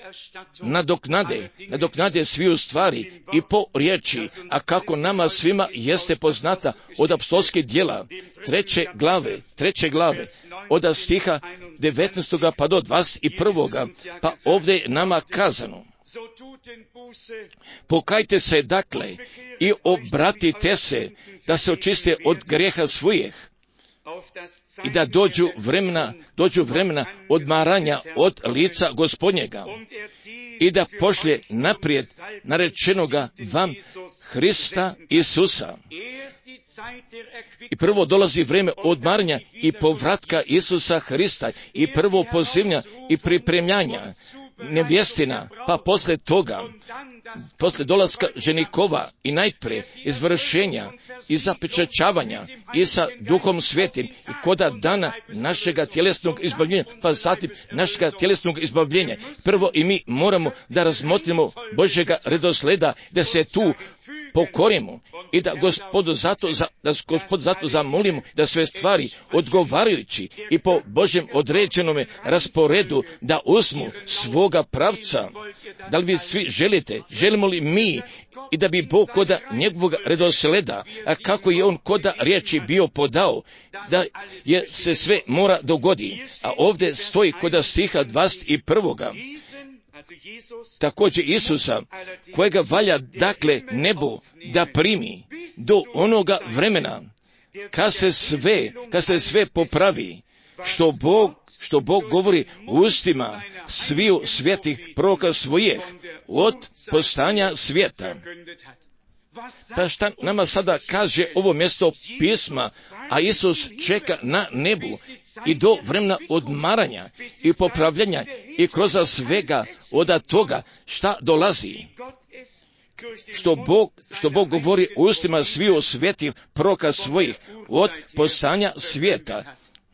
nadoknade sviju stvari i po riječi, a kako nama svima jeste poznata od apostolskih djela, 3. glave, od stiha 19. pa do 21. pa ovdje je nama kazano. Pokajte se dakle i obratite se da se očiste od grijeha svojih i da dođu vremena odmaranja od lica Gospodnjega i da pošlje naprijed narečenoga vam Hrista Isusa. I prvo dolazi vrijeme odmaranja i povratka Isusa Hrista i prvo pozivanja i pripremljanja nevjestina, pa posle toga, posle dolaska ženikova i najprije izvršenja i zapečaćavanja i sa Duhom Svetim i koda dana našega tjelesnog izbavljenja, pa zatim našega tjelesnog izbavljenja. Prvo i mi moramo da razmotrimo Božjega redosleda, da se tu pokorimo i da Gospodu zato zamolimo da sve stvari odgovarajući i po Božjem određenome rasporedu da uzmu svoga pravca. Da li vi svi želite, želimo li mi i da bi Bog koda njegovog redosleda, a kako je on koda riječi bio podao, da je se sve mora dogodi. A ovdje stoji koda stiha 21. Također Isusa, kojega valja dakle nebo da primi do onoga vremena kad se sve popravi, što Bog govori ustima sviju svetih proroka svojih od postanja svijeta. Pa šta nama sada kaže ovo mjesto pisma, a Isus čeka na nebu i do vremena odmaranja i popravljanja i kroz svega od toga šta dolazi. Što Bog govori ustima sviju svetih proroka svojih od postanja svijeta.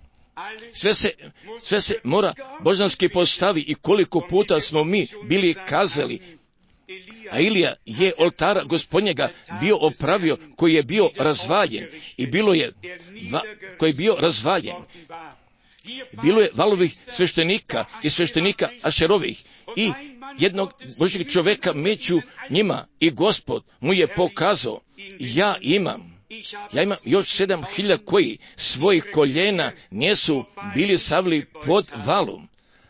Sve se mora božanski postavi i koliko puta smo mi bili kazali. A Ilija je oltara Gospodnjega bio opravio koji je bio razvaljen i koji je bio razvaljen. Bilo je valovih sveštenika i sveštenika Ašerovih i jednog Božjeg čovjeka među njima i Gospod mu je pokazao, ja imam još 7.000 koji svojih koljena nisu bili savili pod valom.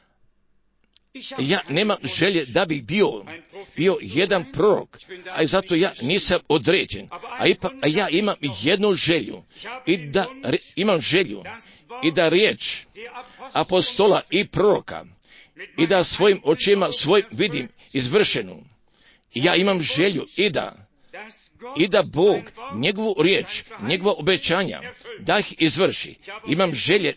Ja nemam želje da bih bio jedan prorok, a zato ja nisam određen, a ja imam jednu želju i da riječ apostola i proroka i da svojim očima vidim izvršenu. Ja imam želju i da Bog njegovu riječ, njegova obećanja da ih izvrši. Imam želje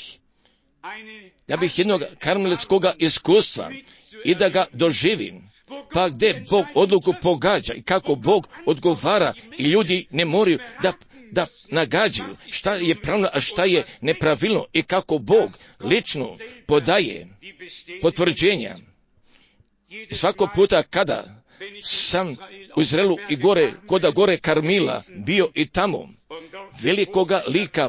da bih jednog karmelskog iskustva i da ga doživim, pa gdje Bog odluku pogađa i kako Bog odgovara i ljudi ne moraju da nagađaju šta je pravilno, a šta je nepravilno i kako Bog lično podaje potvrđenja. Svako puta kada sam u Izraelu i gore Karmila bio i tamo, velikoga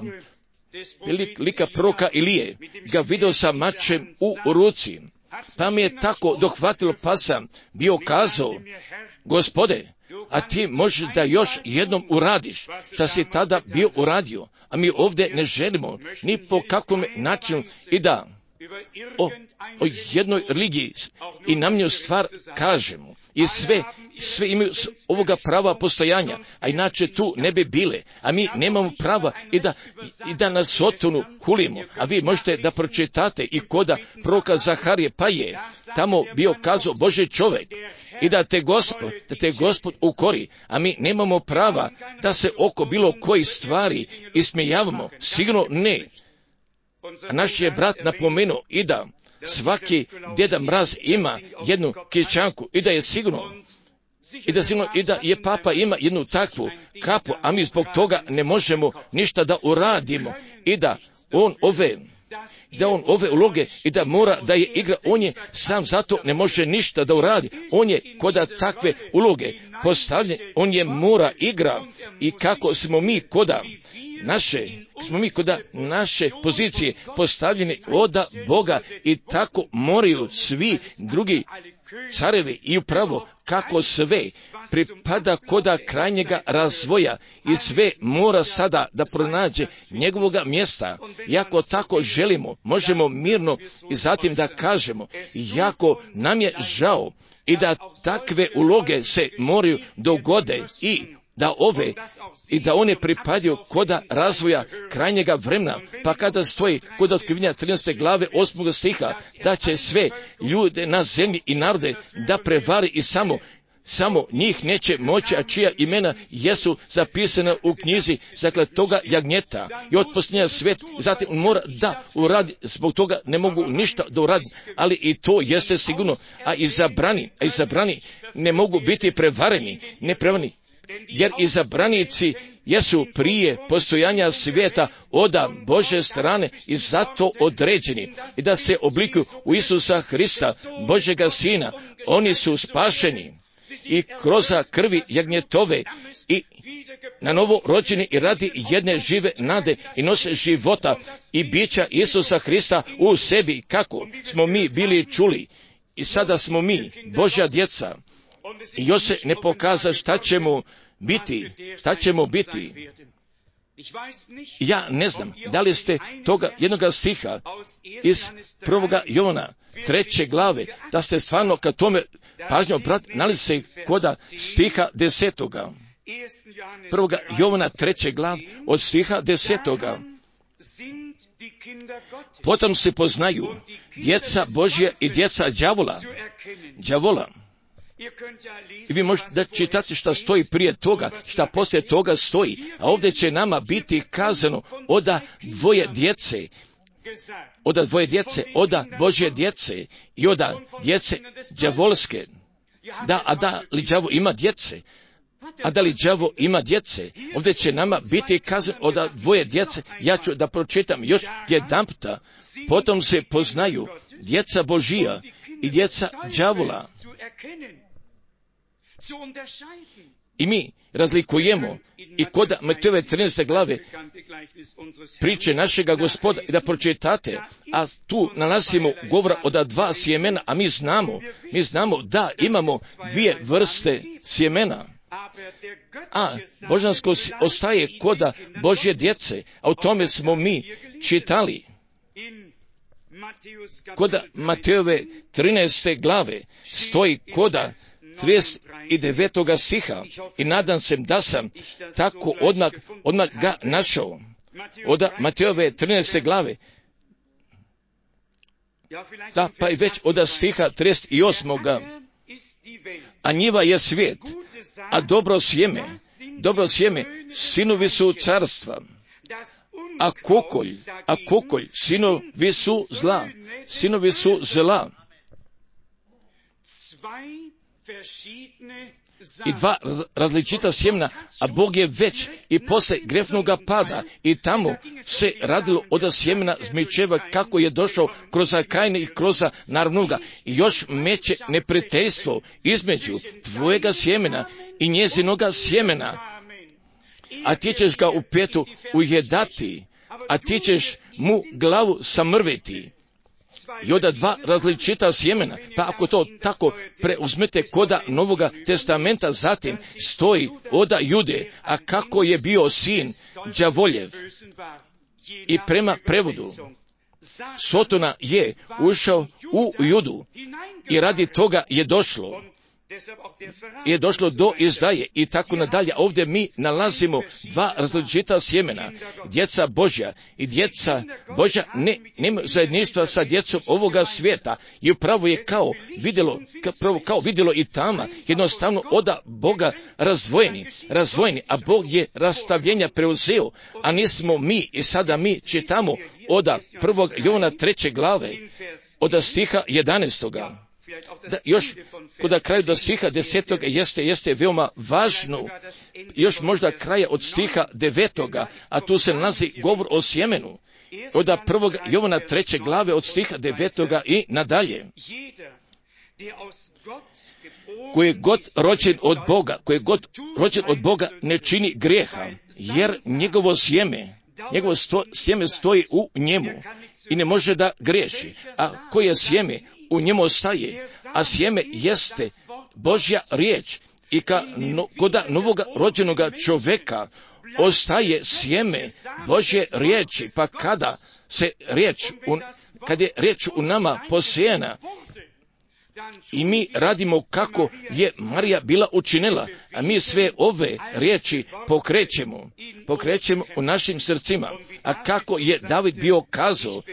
lika proroka Ilije, ga vidio sa mačem u ruci, pa mi je tako dohvatilo, pa sam bio kazao, Gospode, a ti možeš da još jednom uradiš, šta si tada bio uradio, a mi ovdje ne želimo ni po kakvom načinu i da o jednoj religiji i namnju stvar kažemo i sve imaju ovoga prava postojanja, a inače tu ne bi bile, a mi nemamo prava i da nas otonu hulimo, a vi možete da pročitate i koda proroka Zaharije, pa je tamo bio kazao Božji čovjek i da te Gospod ukori, a mi nemamo prava da se oko bilo koji stvari ismijavamo, sigurno ne. A naš je brat napomenuo i da svaki Djeda Mraz ima jednu kičanku i da je sigurno i da je Papa ima jednu takvu kapu, a mi zbog toga ne možemo ništa da uradimo i da on ove uloge i da mora da je igra, on je sam zato ne može ništa da uradi, on je koda takve uloge postavljen, on je mora igra i kako smo mi koda naše pozicije postavljene od Boga i tako moraju svi drugi carevi i upravo kako sve pripada koda krajnjega razvoja i sve mora sada da pronađe njegovoga mjesta. I ako tako želimo, možemo mirno i zatim da kažemo, jako nam je žao i da takve uloge se moraju dogode i da one pripadaju koda razvoja krajnjega vremena, pa kada stoji kod Otkrivenja 13. glave 8. stiha, da će sve ljude na zemlji i narode da prevari i samo samo njih neće moći, a čija imena jesu zapisana u knjizi toga jagnjeta i od posljednja svet. Zatim on mora da uradi, zbog toga ne mogu ništa da uradi, ali i to jeste sigurno, a izabrani ne mogu biti prevareni, neprevareni, jer izabranici jesu prije postojanja svijeta od Božje strane i zato određeni i da se oblikuju u Isusa Hrista, Božjega Sina. Oni su spašeni i kroz krvi jagnjetove i na novo rođeni i radi jedne žive nade i nose života i bića Isusa Hrista u sebi, kako smo mi bili čuli. I sada smo mi Božja djeca i još se ne pokaza šta ćemo biti. Ja ne znam da li ste toga jednoga stiha iz 1. Jovana 3. glave, da ste stvarno kad tome pažnju obratili se koda stiha 10. 1. Jovana 3. glav od stiha 10. Potom se poznaju djeca Božja i djeca đavola. I vi možete da čitati šta stoji prije toga, šta poslije toga stoji, a ovdje će nama biti kazano od dvoje djece, od Božje djece i od djece đavolske. Da li đavo ima djece? Da li đavo ima djece? Ovdje će nama biti kazano od dvoje djece. Ja ću da pročitam još jedanputa. Potom se poznaju djeca Božija i djeca đavola. I mi razlikujemo i kod Matejove 13. glave priče našega Gospoda i da pročitate, a tu nalazimo govora od dva sjemena, a mi znamo da imamo dvije vrste sjemena. A božansko ostaje kod Božje djece, a o tome smo mi čitali. Kod Matejove 13. glave stoji koda 39. stiha i nadam se da sam tako odmah ga našao. Od Matejove 13. glave. Da, pa i već od stiha 38. A njiva je svijet, a dobro sjeme, sinovi su carstva. A kokolj, sinovi su zla. I dva različita sjemena, a Bog je već i posle grefnoga pada i tamo se radilo od sjemena zmičeva kako je došao kroz Kajina i kroz naravnoga i još meće neprijateljstvo između tvojega sjemena i njezinoga sjemena, a ti ćeš ga u petu ujedati, a ti ćeš mu glavu samrviti. I od dva različita sjemena, pa ako to tako preuzmete koda Novoga testamenta, zatim stoji od Jude, a kako je bio sin đavoljev. I prema prevodu, Sotona je ušao u Judu i radi toga je došlo do izdaje i tako nadalje. Ovdje mi nalazimo dva različita sjemena, djeca Božja i djeca Božja nema zajedništva sa djecom ovoga svijeta i upravo je kao vidjelo i tama, jednostavno od Boga razdvojeni, a Bog je rastavljenja preuzeo, a nismo mi. I sada mi čitamo od 1. Jovana 3. glave, od stiha 11. Da, još kod kraja do stiha 10. jeste veoma važno, još možda kraja od stiha 9. a tu se nalazi govor o sjemenu, od 1. Jovana 3. glave od stiha 9. i nadalje. Koji je god rođen od Boga ne čini grijeha, jer njegovo sjeme stoji u njemu i ne može da griješi. A koje sjeme u njemu ostaje, a sjeme jeste Božja riječ. I koda novoga rođenoga čoveka ostaje sjeme Božje riječi, pa kad je riječ u nama posijena, i mi radimo kako je Marija bila učinila, a mi sve ove riječi pokrećemo u našim srcima. A kako je David bio kazao,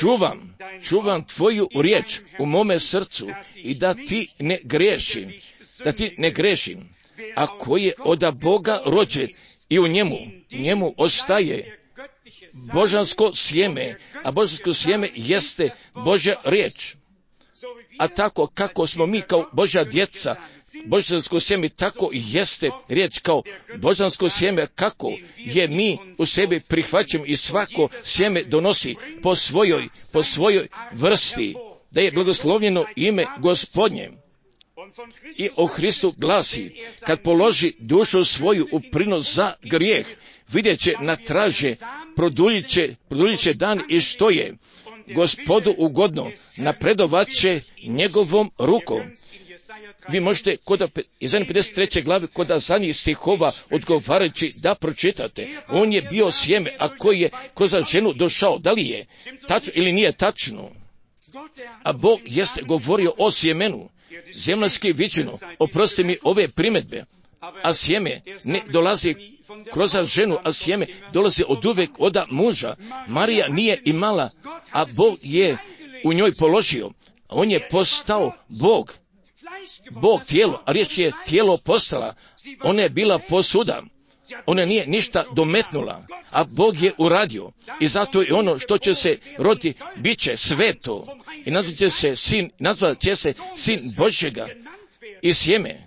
čuvam tvoju riječ u mome srcu i da ti ne griješim. da ti ne grešim. A koji je od Boga rođen i u njemu ostaje božansko sjeme, a božansko sjeme jeste Božja riječ. A tako kako smo mi kao Božja djeca, božansko sjeme, tako jeste riječ kao božansko sjeme, kako je mi u sebi prihvaćamo i svako sjeme donosi po svojoj vrsti, da je blagoslovljeno ime Gospodnje. I o Hristu glasi, kad položi dušu svoju u prinos za grijeh, vidjet će na traže, produljit će dan i što je Gospodu ugodno, napredovat će njegovom rukom. Vi možete kod Izaja 53. glave, kod zadnjih stihova odgovarajući da pročitate. On je bio sjeme, a koji je kroz ženu došao. Da li je tačno ili nije tačno? A Bog jeste govorio o sjemenu. Zemljski viđeno, oprosti mi ove primjedbe, a sjeme ne dolazi kroz ženu, a sjeme dolazi od uvek od muža. Marija nije imala, a Bog je u njoj položio. On je postao Bog tijelo, a riječ je tijelo postala. Ona je bila posuda. Ona nije ništa dometnula, a Bog je uradio. I zato je ono što će se roditi, bit će sveto. I nazvat će se sin Božjega. I sjeme,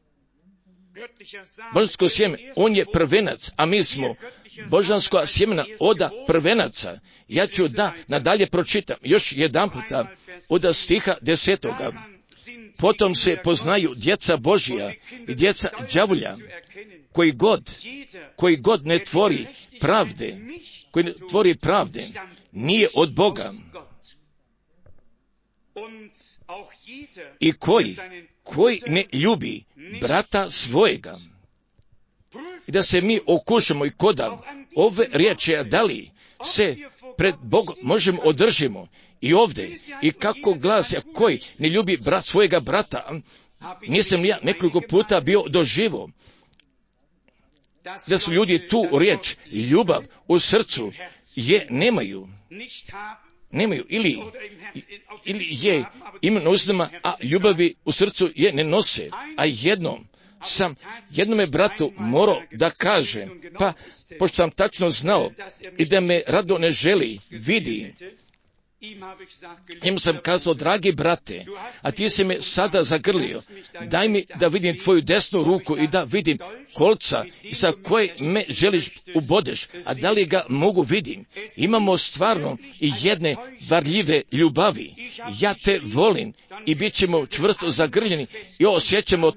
božansko sjeme, on je prvenac, a mi smo božansko sjemena od prvenaca. Ja ću da nadalje pročitam još jedan puta od stiha 10. Potom se poznaju djeca Božja i djeca đavolja, koji god ne tvori pravde, nije od Boga. I koji ne ljubi brata svojega. I da se mi okušamo i koda ove riječi, da li se pred Bogom možemo održimo i ovdje, i kako glasi, koji ne ljubi svojega brata. Nisam ja nekoliko puta bio doživo da su ljudi tu riječ ljubav u srcu nemaju ili je ima na usnama, a ljubavi u srcu je ne nose. A jednome bratu morao da kaže, pa pošto sam tačno znao i da me rado ne želi, vidi. Njemu sam kazao, dragi brate, a ti si me sada zagrlio, daj mi da vidim tvoju desnu ruku i da vidim kolca sa koje me želiš ubodeš, a da li ga mogu vidim. Imamo stvarno i jedne varljive ljubavi. Ja te volim i bit ćemo čvrsto zagrljeni i osjećamo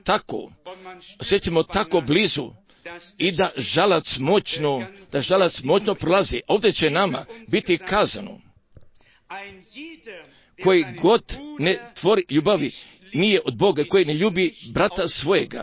tako blizu. I da žalac moćno prolazi. Ovdje će nama biti kazano, koji god ne tvori ljubavi nije od Boga, koji ne ljubi brata svojega.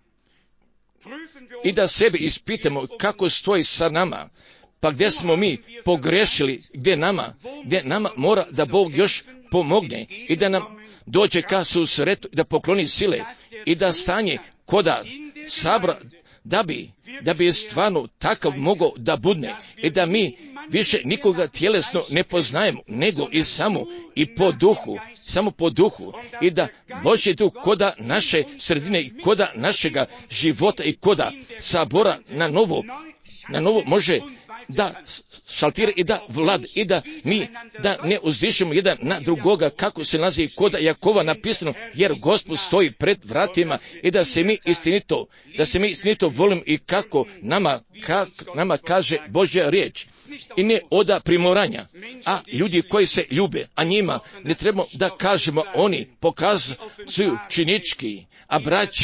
I da sebe ispitamo kako stoji sa nama, pa gdje smo mi pogrešili, gdje nama mora da Bog još pomogne i da nam dođe ka susretu, da pokloni sile i da stanje koda sabra, da bi stvarno takav mogao da budne i da mi više nikoga tjelesno ne poznajemo, nego i samo po duhu i da Božji duh koda naše sredine i koda našega života i koda sabora na novo može da šaltira i da vlad i da mi da ne uzdišemo jedan na drugoga, kako se nalazi koda Jakova napisano, jer Gospod stoji pred vratima i da se mi istinito volimo i kako nama kaže Božja riječ. I ne oda primoranja, a ljudi koji se ljube, a njima ne trebamo da kažemo, oni pokazuju činički, a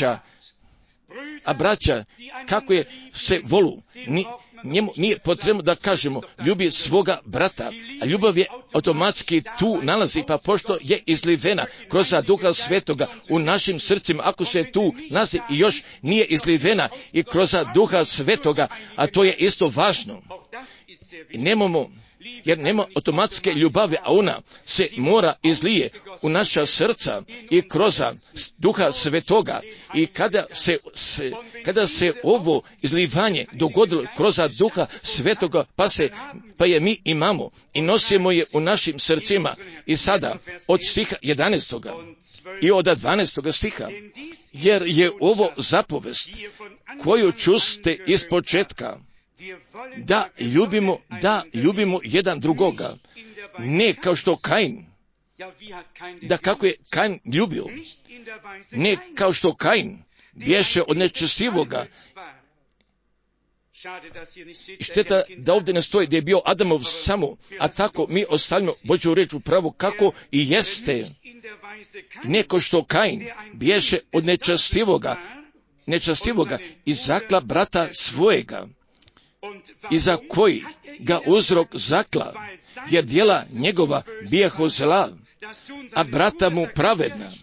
braća kako je se volu, njemu nije potrebno da kažemo ljubi svoga brata, a ljubav je automatski tu nalazi, pa pošto je izlivena kroz Duha Svetoga u našim srcima, ako se tu nalazi i još nije izlivena i kroz Duha Svetoga, a to je isto važno. I jer nema automatske ljubavi, a ona se mora izlije u naša srca i kroz Duha Svetoga. I kada se ovo izlivanje dogodilo kroz Duha Svetoga, pa je mi imamo i nosimo je u našim srcima. I sada od stiha 11. i od 12. stiha, jer je ovo zapovest koju čuste iz početka, da ljubimo jedan drugoga, ne kao što Kain, da kako je Kain ljubio, ne kao što Kain bješe od nečestivoga. Šteta da ovdje ne stoji da je bio Adamov samo, a tako mi ostavljamo Božju riječ upravo kako i jeste. Neko što Kain bješe od nečestivoga i zakla brata svojega, i za koji ga uzrok zakla, jer djela njegova bijahu zla, a brata mu pravedna.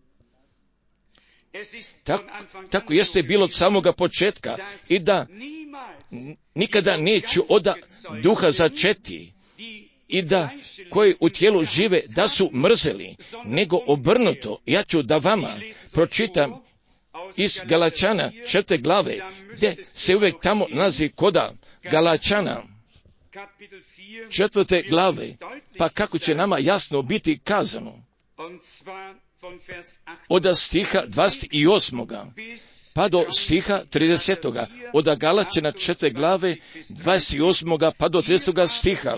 Tako jeste bilo od samoga početka, i da nikada neću od duha začeti, i da koji u tijelu žive da su mrzeli, nego obrnuto. Ja ću da vama pročitam iz Galačana 4. glave, gdje se uvijek tamo nalazi koda Galačana 4. glave, pa kako će nama jasno biti kazano. Od stiha 28. pa do stiha 30. Od Galačana 4. glave 28. pa do 30. stiha.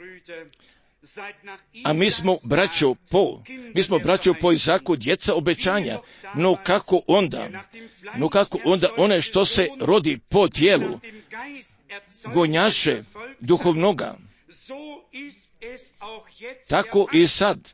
A mi smo braćo po Izaku djeca obećanja, no kako onda one što se rodi po tijelu, gonjaše duhovnoga, tako i sad.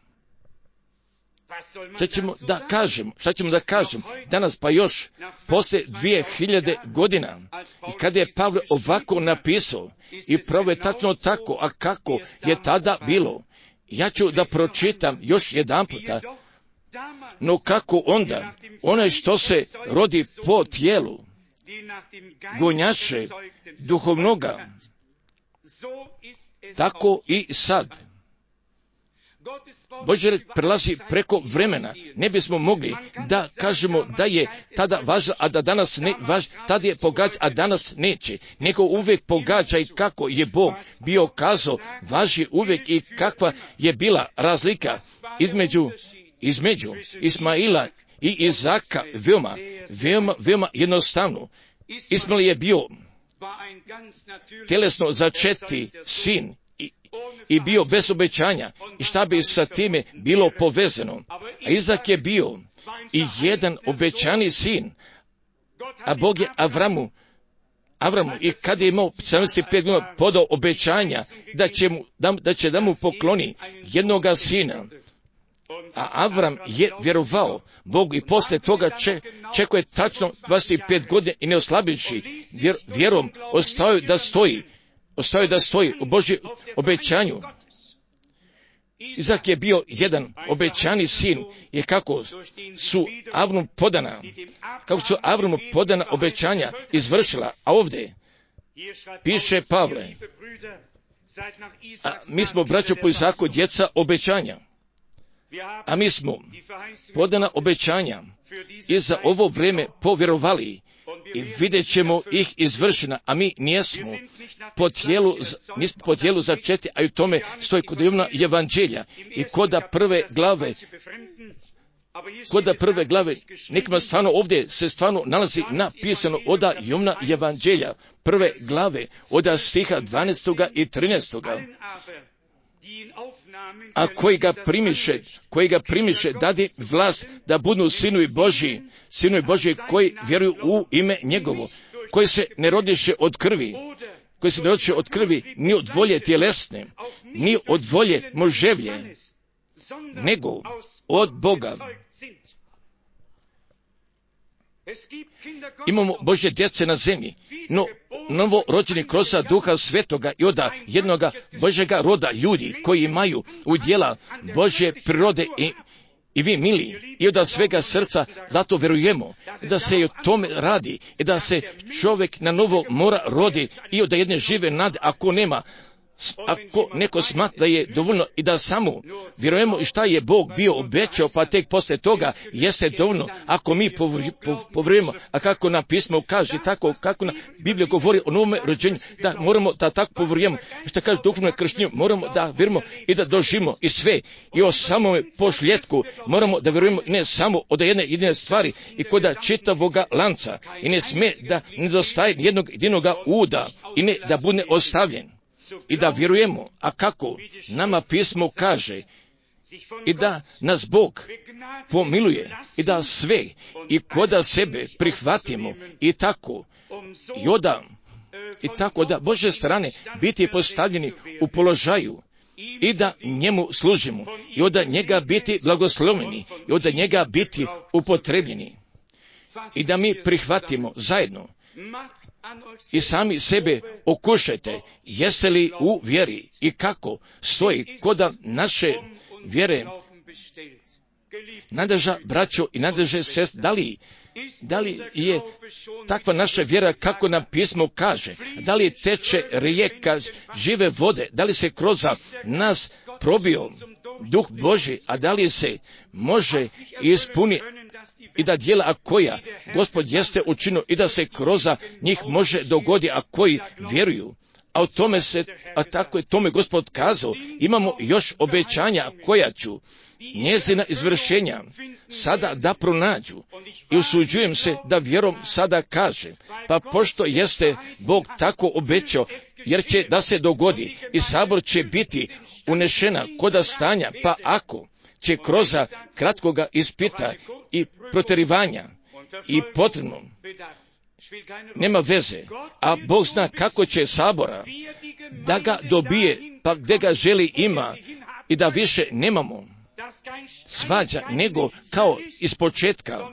Šta ćemo da kažemo? Danas pa još, poslije 2000 godina, i kada je Pavle ovako napisao, i pravo je tačno tako, a kako je tada bilo, ja ću da pročitam još jedan puta. No kako onda, onaj što se rodi po tijelu, gonjaše duhovnoga, tako i sad. Božja riječ prelazi preko vremena. Ne bismo mogli da kažemo da je tada važno, a da danas ne važi, tada je pogađa, a danas neće. Nego uvijek pogađa, i kako je Bog bio kazao, važi uvijek, i kakva je bila razlika između Ismaila i Izaka, veoma jednostavno. Ismail je bio tjelesno začeti sin, i bio bez obećanja, i šta bi sa time bilo povezano. A Izak je bio i jedan obećani sin, a Bog je Avramu, i kad je imao 75 godina podao obećanja da će da mu pokloni jednoga sina. A Avram je vjerovao Bogu, i poslije toga čekao je tačno 25 godina i ne oslabivši vjerom ostao da stoji u Božjem obećanju. Izak je bio jedan obećani sin, i kako su Avramu podana obećanja izvršila. A ovdje piše Pavle, a mi smo braćo po Izaku djeca obećanja, a mi smo podana obećanja i za ovo vrijeme povjerovali, i vidjet ćemo ih izvršena, a mi nismo po tijelu začeti, a i u tome stoji kod Jovna evanđelja i koda prve glave, nekima stvarno ovdje se stvarno nalazi napisano od Jovna evanđelja, prve glave, od stiha 12. i 13. A koji ga primiše dadi vlast da budu sinovi Božji koji vjeruju u ime njegovo, koji se ne rodiše od krvi, ni od volje tjelesne, ni od volje muževlje, nego od Boga. Imamo Božje djece na zemlji, no novorođeni kroz Duha Svetoga i od jednoga Božjega roda ljudi koji imaju udjela Božje prirode i vi mili, i od svega srca zato vjerujemo da se i o tome radi, i da se čovjek na novo mora rodi, i od jedne žive nade, ako nema ako neko smatra da je dovoljno i da samo vjerujemo i šta je Bog bio obećao, pa tek poslije toga jeste dovoljno ako mi povjerujemo, a kako nam pismo kaže, tako kako nam Biblija govori o novome rođenju, da moramo da tako povjerujemo, što kaže duhovno krštenje, moramo da vjerujemo i da doživimo i sve, i o samome posljedku moramo da vjerujemo ne samo od jedne jedine stvari i kod čitavoga lanca, i ne sme da nedostaje jednog jedinoga uda i ne da bude ostavljen. I da vjerujemo, a kako nama pismo kaže, i da nas Bog pomiluje, i da sve i koda sebe prihvatimo, i tako, i tako da Božje strane biti postavljeni u položaju, i da njemu služimo, i od njega biti blagoslovljeni, i od njega biti upotrebljeni, i da mi prihvatimo zajedno. I sami sebe okušajte, jeste li u vjeri i kako stoji koda naše vjere. Nadeža braćo i nadeže sest, da li je takva naša vjera kako nam pismo kaže, da li teče rijeka žive vode, da li se kroz nas probio Duh Božji, a da li se može ispuniti i da djela koja Gospod jeste učinio i da se kroz njih može dogodi, a koji vjeruju. A o tome tako je tome Gospod kazao, imamo još obećanja koja ću njezina izvršenja sada da pronađu, i usuđujem se da vjerom sada kaže, pa pošto jeste Bog tako obećao, jer će da se dogodi i sabor će biti unešena koda stanja, pa ako će kroz kratkoga ispita i protjerivanja i potrebno, nema veze, a Bog zna kako će sabora da ga dobije, pa gdje ga želi ima, i da više nemamo svađa, nego kao iz početka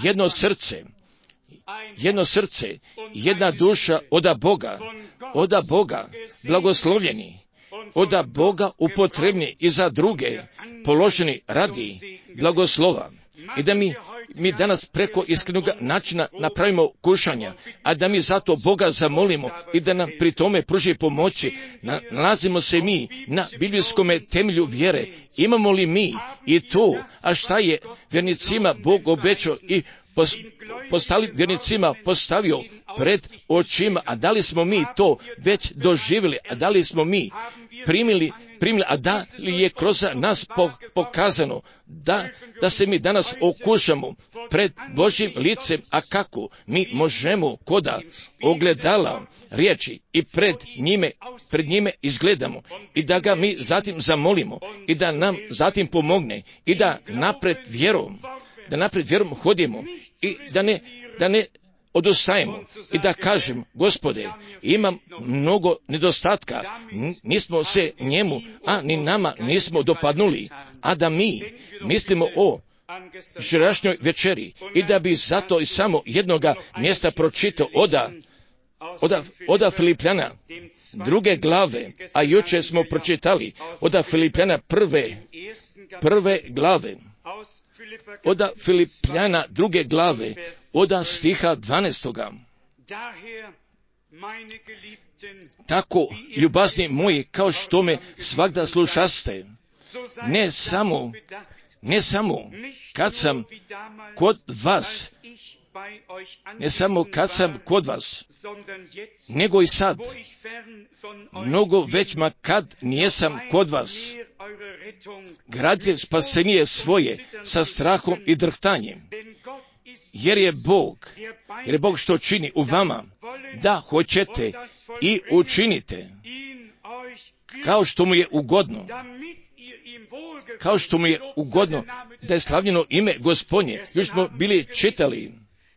jedno srce, jedna duša oda Boga blagoslovljeni, oda Boga upotrebni i za druge položeni radi blagoslova. I da mi danas preko iskrenog načina napravimo kušanja, a da mi zato Boga zamolimo i da nam pri tome pruži pomoći. Nalazimo se mi na biblijskom temelju vjere. Imamo li mi i to, a šta je vjernicima Bog obećao i vjernicima postavio pred očima, a da li smo mi to već doživjeli, a da li smo mi primili, a da li je kroz nas pokazano da se mi danas okušamo pred Božjim licem, a kako mi možemo koda ogledala riječi i pred njime izgledamo, i da ga mi zatim zamolimo i da nam zatim pomogne i da napred vjerom hodimo i da ne odustajemo i da kažem, Gospode, imam mnogo nedostatka, nismo se njemu, a ni nama nismo dopadnuli, a da mi mislimo o včerašnjoj večeri i da bi zato i samo jednoga mjesta pročitao oda Filipljana 2. glave, a jučer smo pročitali oda Filipljana prve glave. Oda Filipljana 2. glave, oda stiha 12. Tako, ljubazni moji, kao što me svagda slušaste, ne samo kad sam kod vas, nego i sad, mnogo već kad nijesam kod vas, gradite spasenije svoje sa strahom i drhtanjem, jer je Bog što čini u vama, da hoćete i učinite, kao što mu je ugodno, da je slavljeno ime Gospodnje. Još smo bili čitali,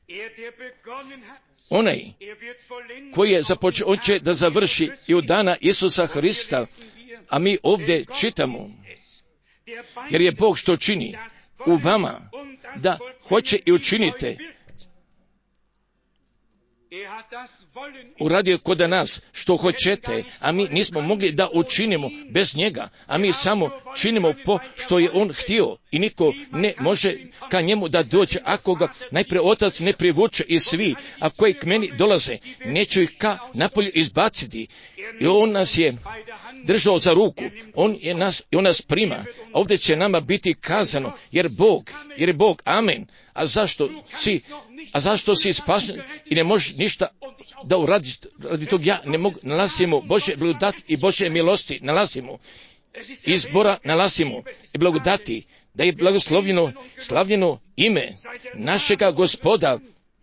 onaj koji je započeo, on će da završi i u dana Isusa Hrista, a mi ovdje čitamo, jer je Bog što čini u vama, da hoće i učinite. uradio kod nas što hoćete, a mi nismo mogli da učinimo bez njega, a mi samo činimo po što je on htio i niko ne može ka njemu da dođe ako ga najprije Otac ne privuče i svi, a koji k meni dolaze, neću ih ka napolju izbaciti. I on nas je držao za ruku, on nas prima, a ovdje će nama biti kazano, jer je Bog, amen. A zašto si spašen i ne možeš ništa da uradiš radi tog? Ja ne mogu, nalazimo Božje blagodati i Božje milosti, nalazimo izbora, nalazimo i blagodati, da je slavljeno ime našega Gospoda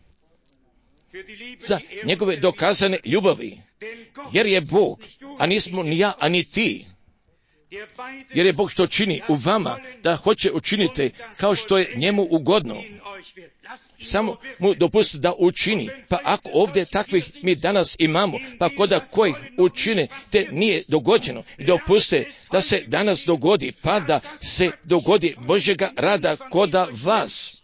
za njegove dokazane ljubavi, jer je Bog, a nismo ni ja, a ni ti. Jer je Bog što čini u vama, da hoće učiniti kao što je njemu ugodno. Samo mu dopustite da učini, pa ako ovdje takvih mi danas imamo, pa koda kojih učine te nije dogođeno, dopuste da se danas dogodi, pa da se dogodi Božjega rada koda vas.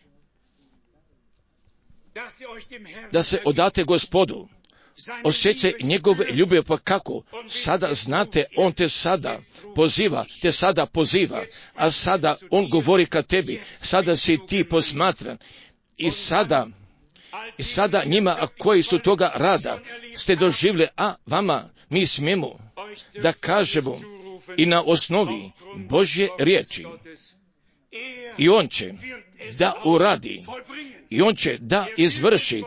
Da se odate Gospodu, osjećaj njegove ljubavi, pa kako? Sada znate, on te sada poziva, a sada on govori ka tebi, sada si ti posmatran i sada njima, a koji su toga rada, ste doživjeli, a vama mi smijemo da kažemo i na osnovi Božje riječi. I on će da uradi, i on će da izvrši,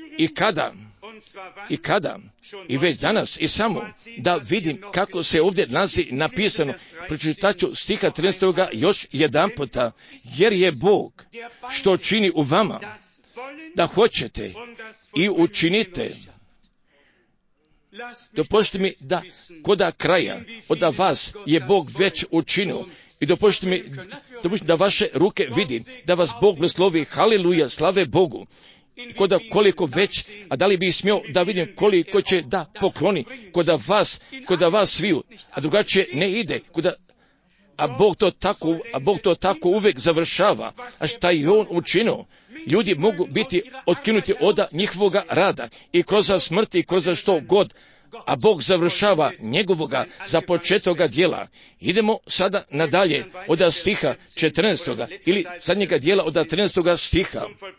i već danas, i samo da vidim kako se ovdje nalazi napisano, pročitat ću stiha 13. još jedan puta, jer je Bog što čini u vama, da hoćete i učinite. Dopustite mi da koda kraja od vas je Bog već učinio, i dopustite mi da vaše ruke vidim, da vas Bog blagoslovi, haleluja, slave Bogu. Koliko već, a da li bi smio da vidim koliko će da pokloni koda vas sviju, a drugačije ne ide, a Bog to tako uvijek završava. A šta je on učinio? Ljudi mogu biti otkinuti od njihovoga rada i kroz smrt i kroz što god, a Bog završava njegovoga započetoga djela. Idemo sada nadalje od stiha 14. ili zadnjega djela od 13. stiha.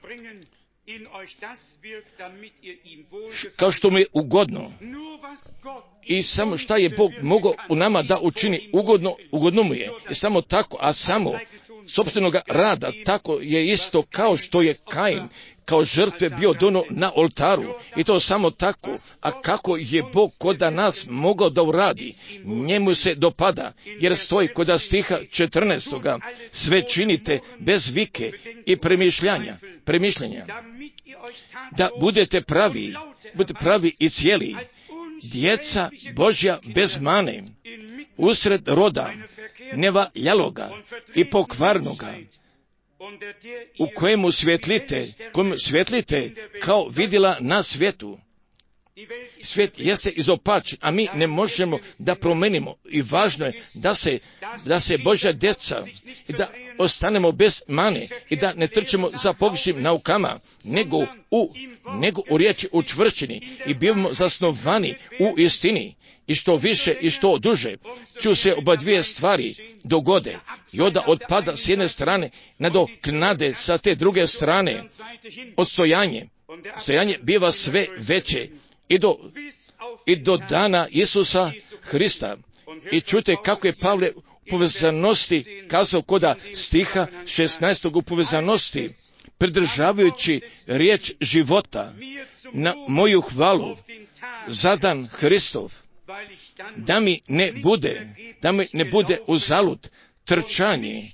Kao što mu je ugodno. I samo šta je Bog mogao u nama da učini ugodno mu je. I samo tako, a samo sopstvenoga rada, tako je isto kao što je Kain kao žrtve bio dono na oltaru. I to samo tako. A kako je Bog koda nas mogao da uradi, njemu se dopada, jer stoji koda stiha 14. Sve činite bez vike i premišljanja. Da budete pravi i cijeli, djeca Božja bez mane, usred roda nevaljaloga i pokvarnoga, u kojemu svjetlite kao vidjela na svijetu. Svijet jeste izopačen, a mi ne možemo da promenimo, i važno je da se Božja djeca i da ostanemo bez mane i da ne trčemo za pogrešnim naukama, nego u riječi učvršćeni i bivamo zasnovani u istini. I što više i što duže ću se oba dvije stvari dogode, i onda otpada s jedne strane nadoknade sa te druge strane. Odstojanje biva sve veće i do dana Isusa Hrista. I čujte kako je Pavle u povezanosti kazao koda stiha 16. u povezanosti, pridržavajući riječ života na moju hvalu zadan Hristov, da mi ne bude uzalud trčanje,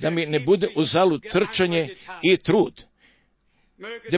i trud. Da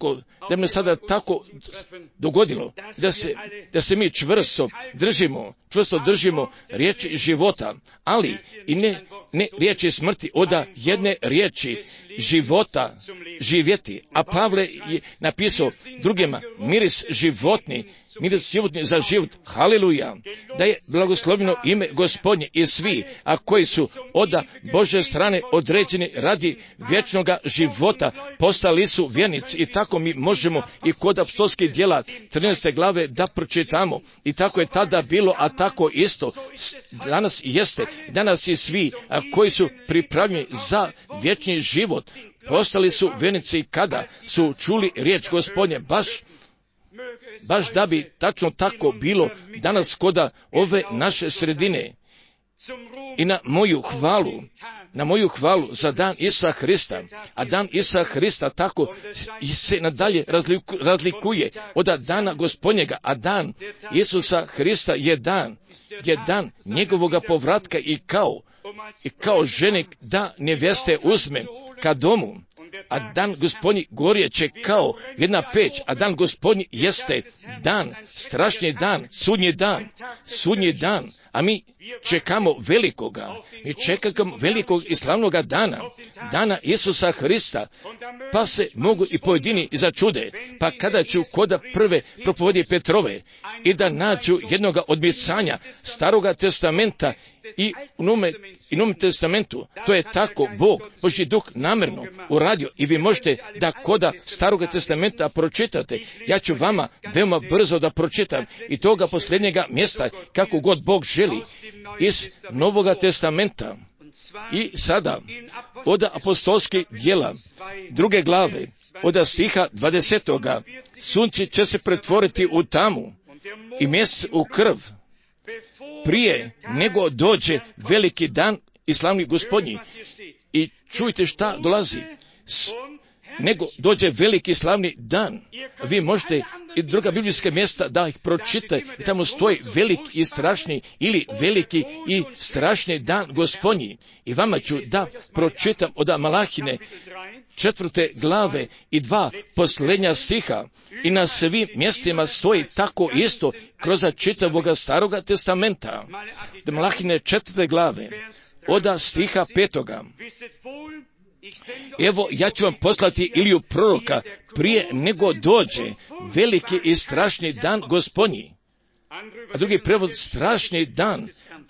bi nas sada tako dogodilo, da se mi čvrsto čvrsto držimo riječi života, ali i ne riječi smrti, oda jedne riječi života živjeti. A Pavle je napisao drugima, miris životni za život, haleluja, da je blagoslovljeno ime Gospodnje i svi, a koji su od Božje strane određeni radi vječnoga života, postali su vjernici. I tako mi možemo i kod apostolskih djela 13. glave da pročitamo. I tako je tada bilo, a tako isto danas jeste. Danas i svi, a koji su pripravljeni za vječni život, postali su vjernici kada su čuli riječ Gospodnje, baš da bi tačno tako bilo danas koda ove naše sredine. I na moju hvalu za dan Isusa Hrista, a dan Isusa Hrista tako se nadalje razlikuje od dana Gospodnjega, a dan Isusa Hrista je dan njegovoga povratka i kao ženik da nevjeste uzme ka domu. A dan Gospodnji gorjeće kao jedna peć, a dan Gospodnji jeste dan, strašni dan, sudnji dan, a mi čekamo velikog i slavnoga dana Isusa Hrista, pa se mogu i pojedini začude, pa kada ću koda prve propovedi Petrove i da nađu jednoga odmicanja Staroga testamenta i u Novom testamentu, to je tako Bog, Božji duh namjerno uradio i vi možete da koda Staroga testamenta pročitate. Ja ću vama veoma brzo da pročitam i toga posljednjega mjesta kako god Bog želi iz Novoga testamenta. I sada od apostolskih djela 2. glave od stiha 20. sunce će se pretvoriti u tamu i mjesec u krv prije nego dođe veliki dan i slavni Gospodnji. I čujte šta dolazi. Nego dođe veliki slavni dan. Vi možete i druga biblijska mjesta da ih pročitate i tamo stoji veliki i strašni ili veliki i strašni dan Gospodnji. I vama ću da pročitam od Malahine 4. glave i 2 posljednja stiha. I na svim mjestima stoji tako isto kroz čitavoga Staroga testamenta. Malahine 4. glave od stiha 5. Evo, ja ću vam poslati Iliju proroka prije nego dođe veliki i strašni dan Gospodnji. A drugi prevod, strašni dan.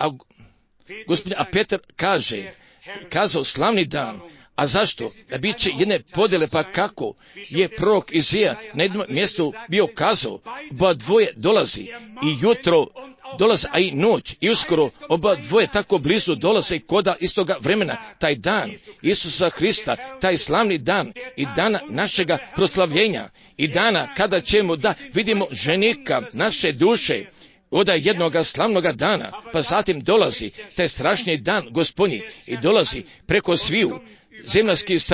A Petar kazao slavni dan. A zašto? Da bit će jedne podjele, pa kako je prorok Izija na jednom mjestu bio kazao, oba dvoje dolazi i jutro dolaze, a i noć, i uskoro oba dvoje tako blizu dolaze koda istoga vremena, taj dan Isusa Hrista, taj slavni dan i dana našega proslavljenja i dana kada ćemo da vidimo ženika naše duše, oda jednoga slavnoga dana, pa zatim dolazi taj strašni dan Gospodnji i dolazi preko sviju zemaljskih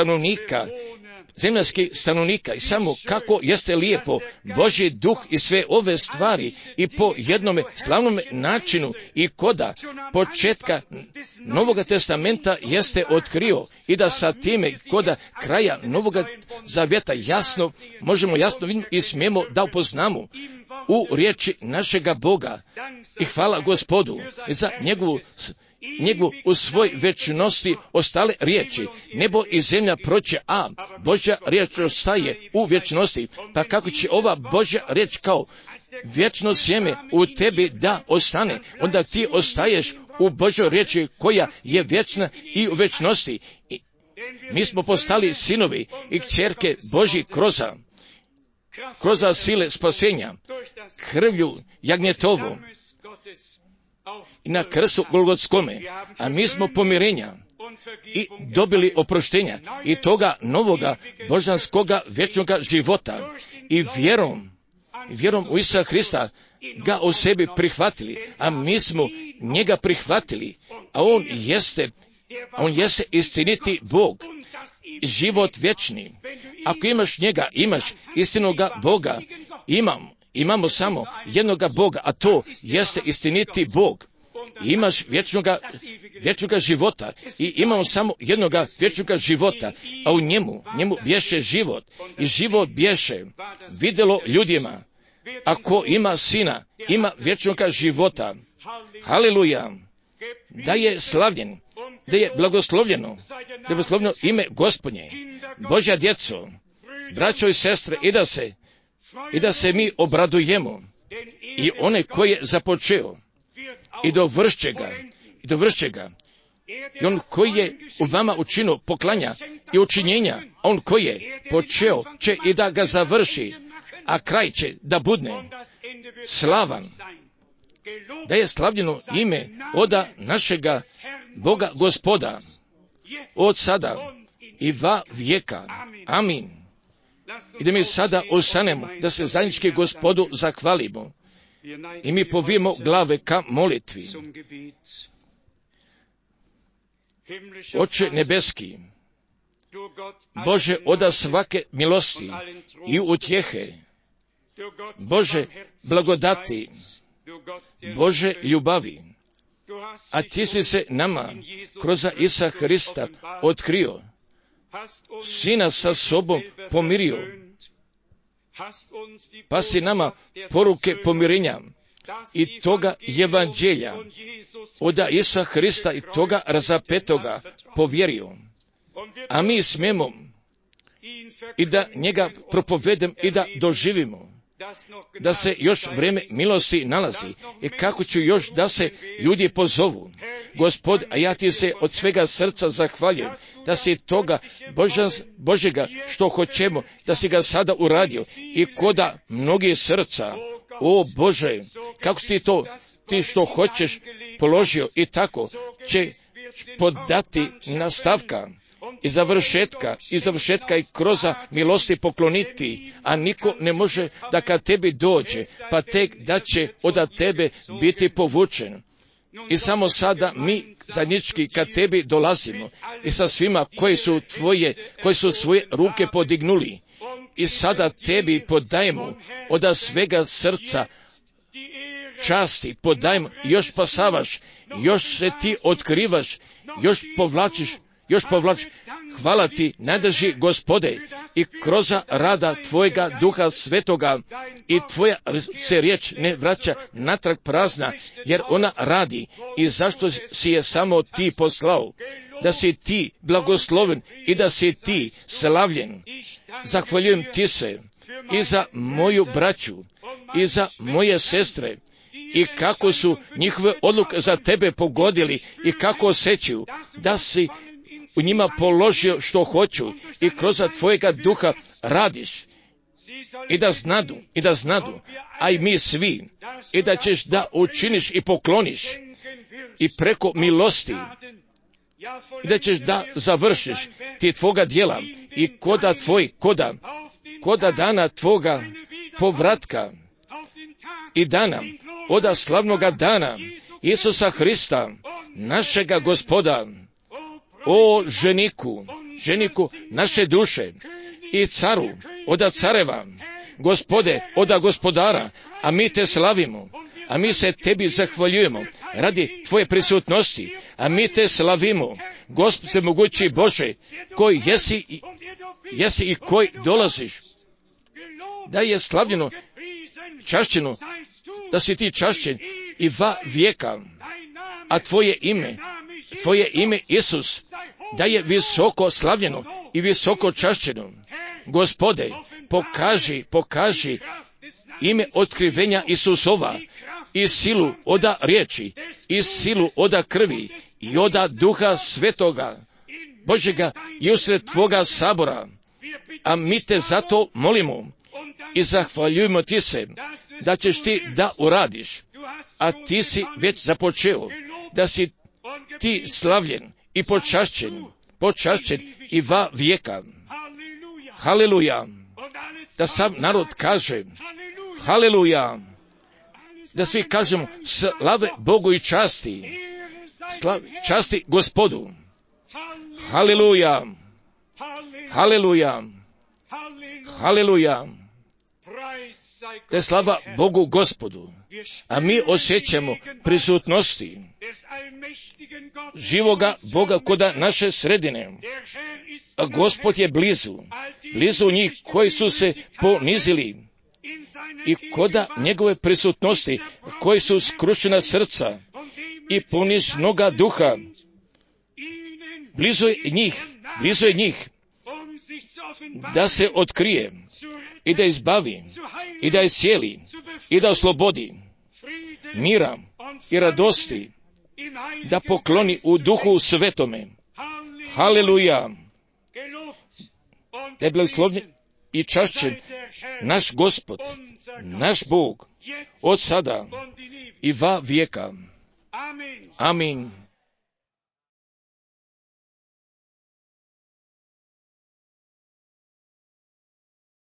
stanovnika i samo kako jeste lijepo Božji duh i sve ove stvari i po jednome slavnom načinu i koda početka Novoga testamenta jeste otkrio i da sa time koda kraja Novoga zavjeta možemo jasno vidjeti i smijemo da upoznamo u riječi našega Boga. I hvala Gospodu za njegovu u svoj večnosti ostale riječi. Nebo i zemlja proće, a Božja riječ ostaje u vječnosti. Pa kako će ova Božja riječ kao vječno sjeme u tebi da ostane, onda ti ostaješ u Božjoj riječi koja je vječna i u vječnosti. Mi smo postali sinovi i kćerke Božji kroz sile spasenja, krvlju jagnjetovu i na krstu Golgotskome, a mi smo pomirenja i dobili oproštenja i toga novoga božanskoga vječnoga života i vjerom u Isusa Hrista ga u sebi prihvatili, a mi smo njega prihvatili, a on jeste istiniti Bog, život vječni. Ako imaš njega, imaš istinoga Boga. Imamo samo jednoga Boga, a to jeste istiniti Bog. I imaš vječnoga života i imamo samo jednoga vječnoga života, a u njemu bješe život i život bješe vidjelo ljudima. Ako ima sina, ima vječnoga života. Haleluja! Da je slavljen, da je blagoslovljeno, da je blagoslovljeno ime Gospodnje. Božja djeco, braćo i sestre, i da se mi obradujemo. I onaj koji je započeo i dovršće ga. I on koji je u vama učinio poklanja i učinjenja, on koji je počeo će i da ga završi, a kraj će da budne slavan. Da je slavljeno ime oda našega Boga Gospoda, od sada i va vijeka. Amin. I da mi sada ostanemo, da se zajednički Gospodu zahvalimo. I mi povijemo glave ka molitvi. Oče nebeski, Bože oda svake milosti i utjehe, Bože blagodati, Bože ljubavi, a Ti si se nama kroz Isa Hrista otkrio, si nas sa sobom pomirio, pa si nama poruke pomirenja i toga evanđelja od Isa Hrista i toga razapetoga povjerio. A mi smijemo i da njega propovedem i da doživimo, da se još vrijeme milosti nalazi i kako ću još da se ljudi pozovu. Gospod, a ja Ti se od svega srca zahvaljujem da si toga Božega što hoćemo, da si ga sada uradio i koda mnogi srca. O Bože, kako si to Ti što hoćeš položio i tako će podati nastavka i završetka i kroz milosti pokloniti, a niko ne može da kad Tebi dođe, pa tek da će od Tebe biti povučen. I samo sada mi zajednički kad Tebi dolazimo i sa svima koji su svoje ruke podignuli i sada Tebi podajemo od svega srca časti, podajemo, još spasavaš, još se Ti otkrivaš, još povlačiš. Hvala Ti, najdrži Gospode, i kroz rada Tvojega Duha Svetoga i Tvoja se riječ ne vraća natrag prazna, jer ona radi i zašto si je samo Ti poslao, da si Ti blagosloven i da si Ti slavljen. Zahvaljujem Ti se i za moju braću i za moje sestre i kako su njihove odluke za Tebe pogodili i kako osjećaju da si u njima položio što hoću i kroz Tvojega duha radiš i da znadu, a i mi svi, i da ćeš da učiniš i pokloniš i preko milosti i da ćeš da završiš Ti Tvoga djela i koda dana Tvoga povratka i dana, oda slavnoga dana Isusa Hrista, našega Gospoda. O ženiku naše duše i caru oda careva, Gospode oda gospodara, a mi Te slavimo, a mi se Tebi zahvaljujemo radi Tvoje prisutnosti, a mi Te slavimo, Gospod mogući Bože, koji jesi i koji dolaziš, da je slavljeno, čašćeno, da si Ti čašćen i va vijeka, a Tvoje ime Isus, da je visoko slavljeno i visoko čašćeno. Gospode, pokaži ime otkrivenja Isusova i silu oda riječi, i silu oda krvi i oda Duha Svetoga, Božega i usred Tvoga sabora. A mi Te zato molimo i zahvaljujemo Ti se da ćeš Ti da uradiš, a Ti si već započeo, da si Ti slavljen i počašćen i va vijeka. Haleluja. Da sam narod kaže haleluja. Da svi kažemo slave Bogu i časti Gospodu. Haleluja. Haleluja. Haleluja. Da je slava Bogu Gospodu, a mi osjećamo prisutnosti živoga Boga koda naše sredine. A Gospod je blizu njih koji su se ponizili i koda njegove prisutnosti, koji su skrušena srca i poniznoga duha, blizu je njih, da se otkrije i da izbavi i da iscijeli i da oslobodi mira i radosti, da pokloni u duhu svetome. Haleluja! Da je blagoslovljen i čašćen naš Gospod, naš Bog, od sada i va vijeka. Amin.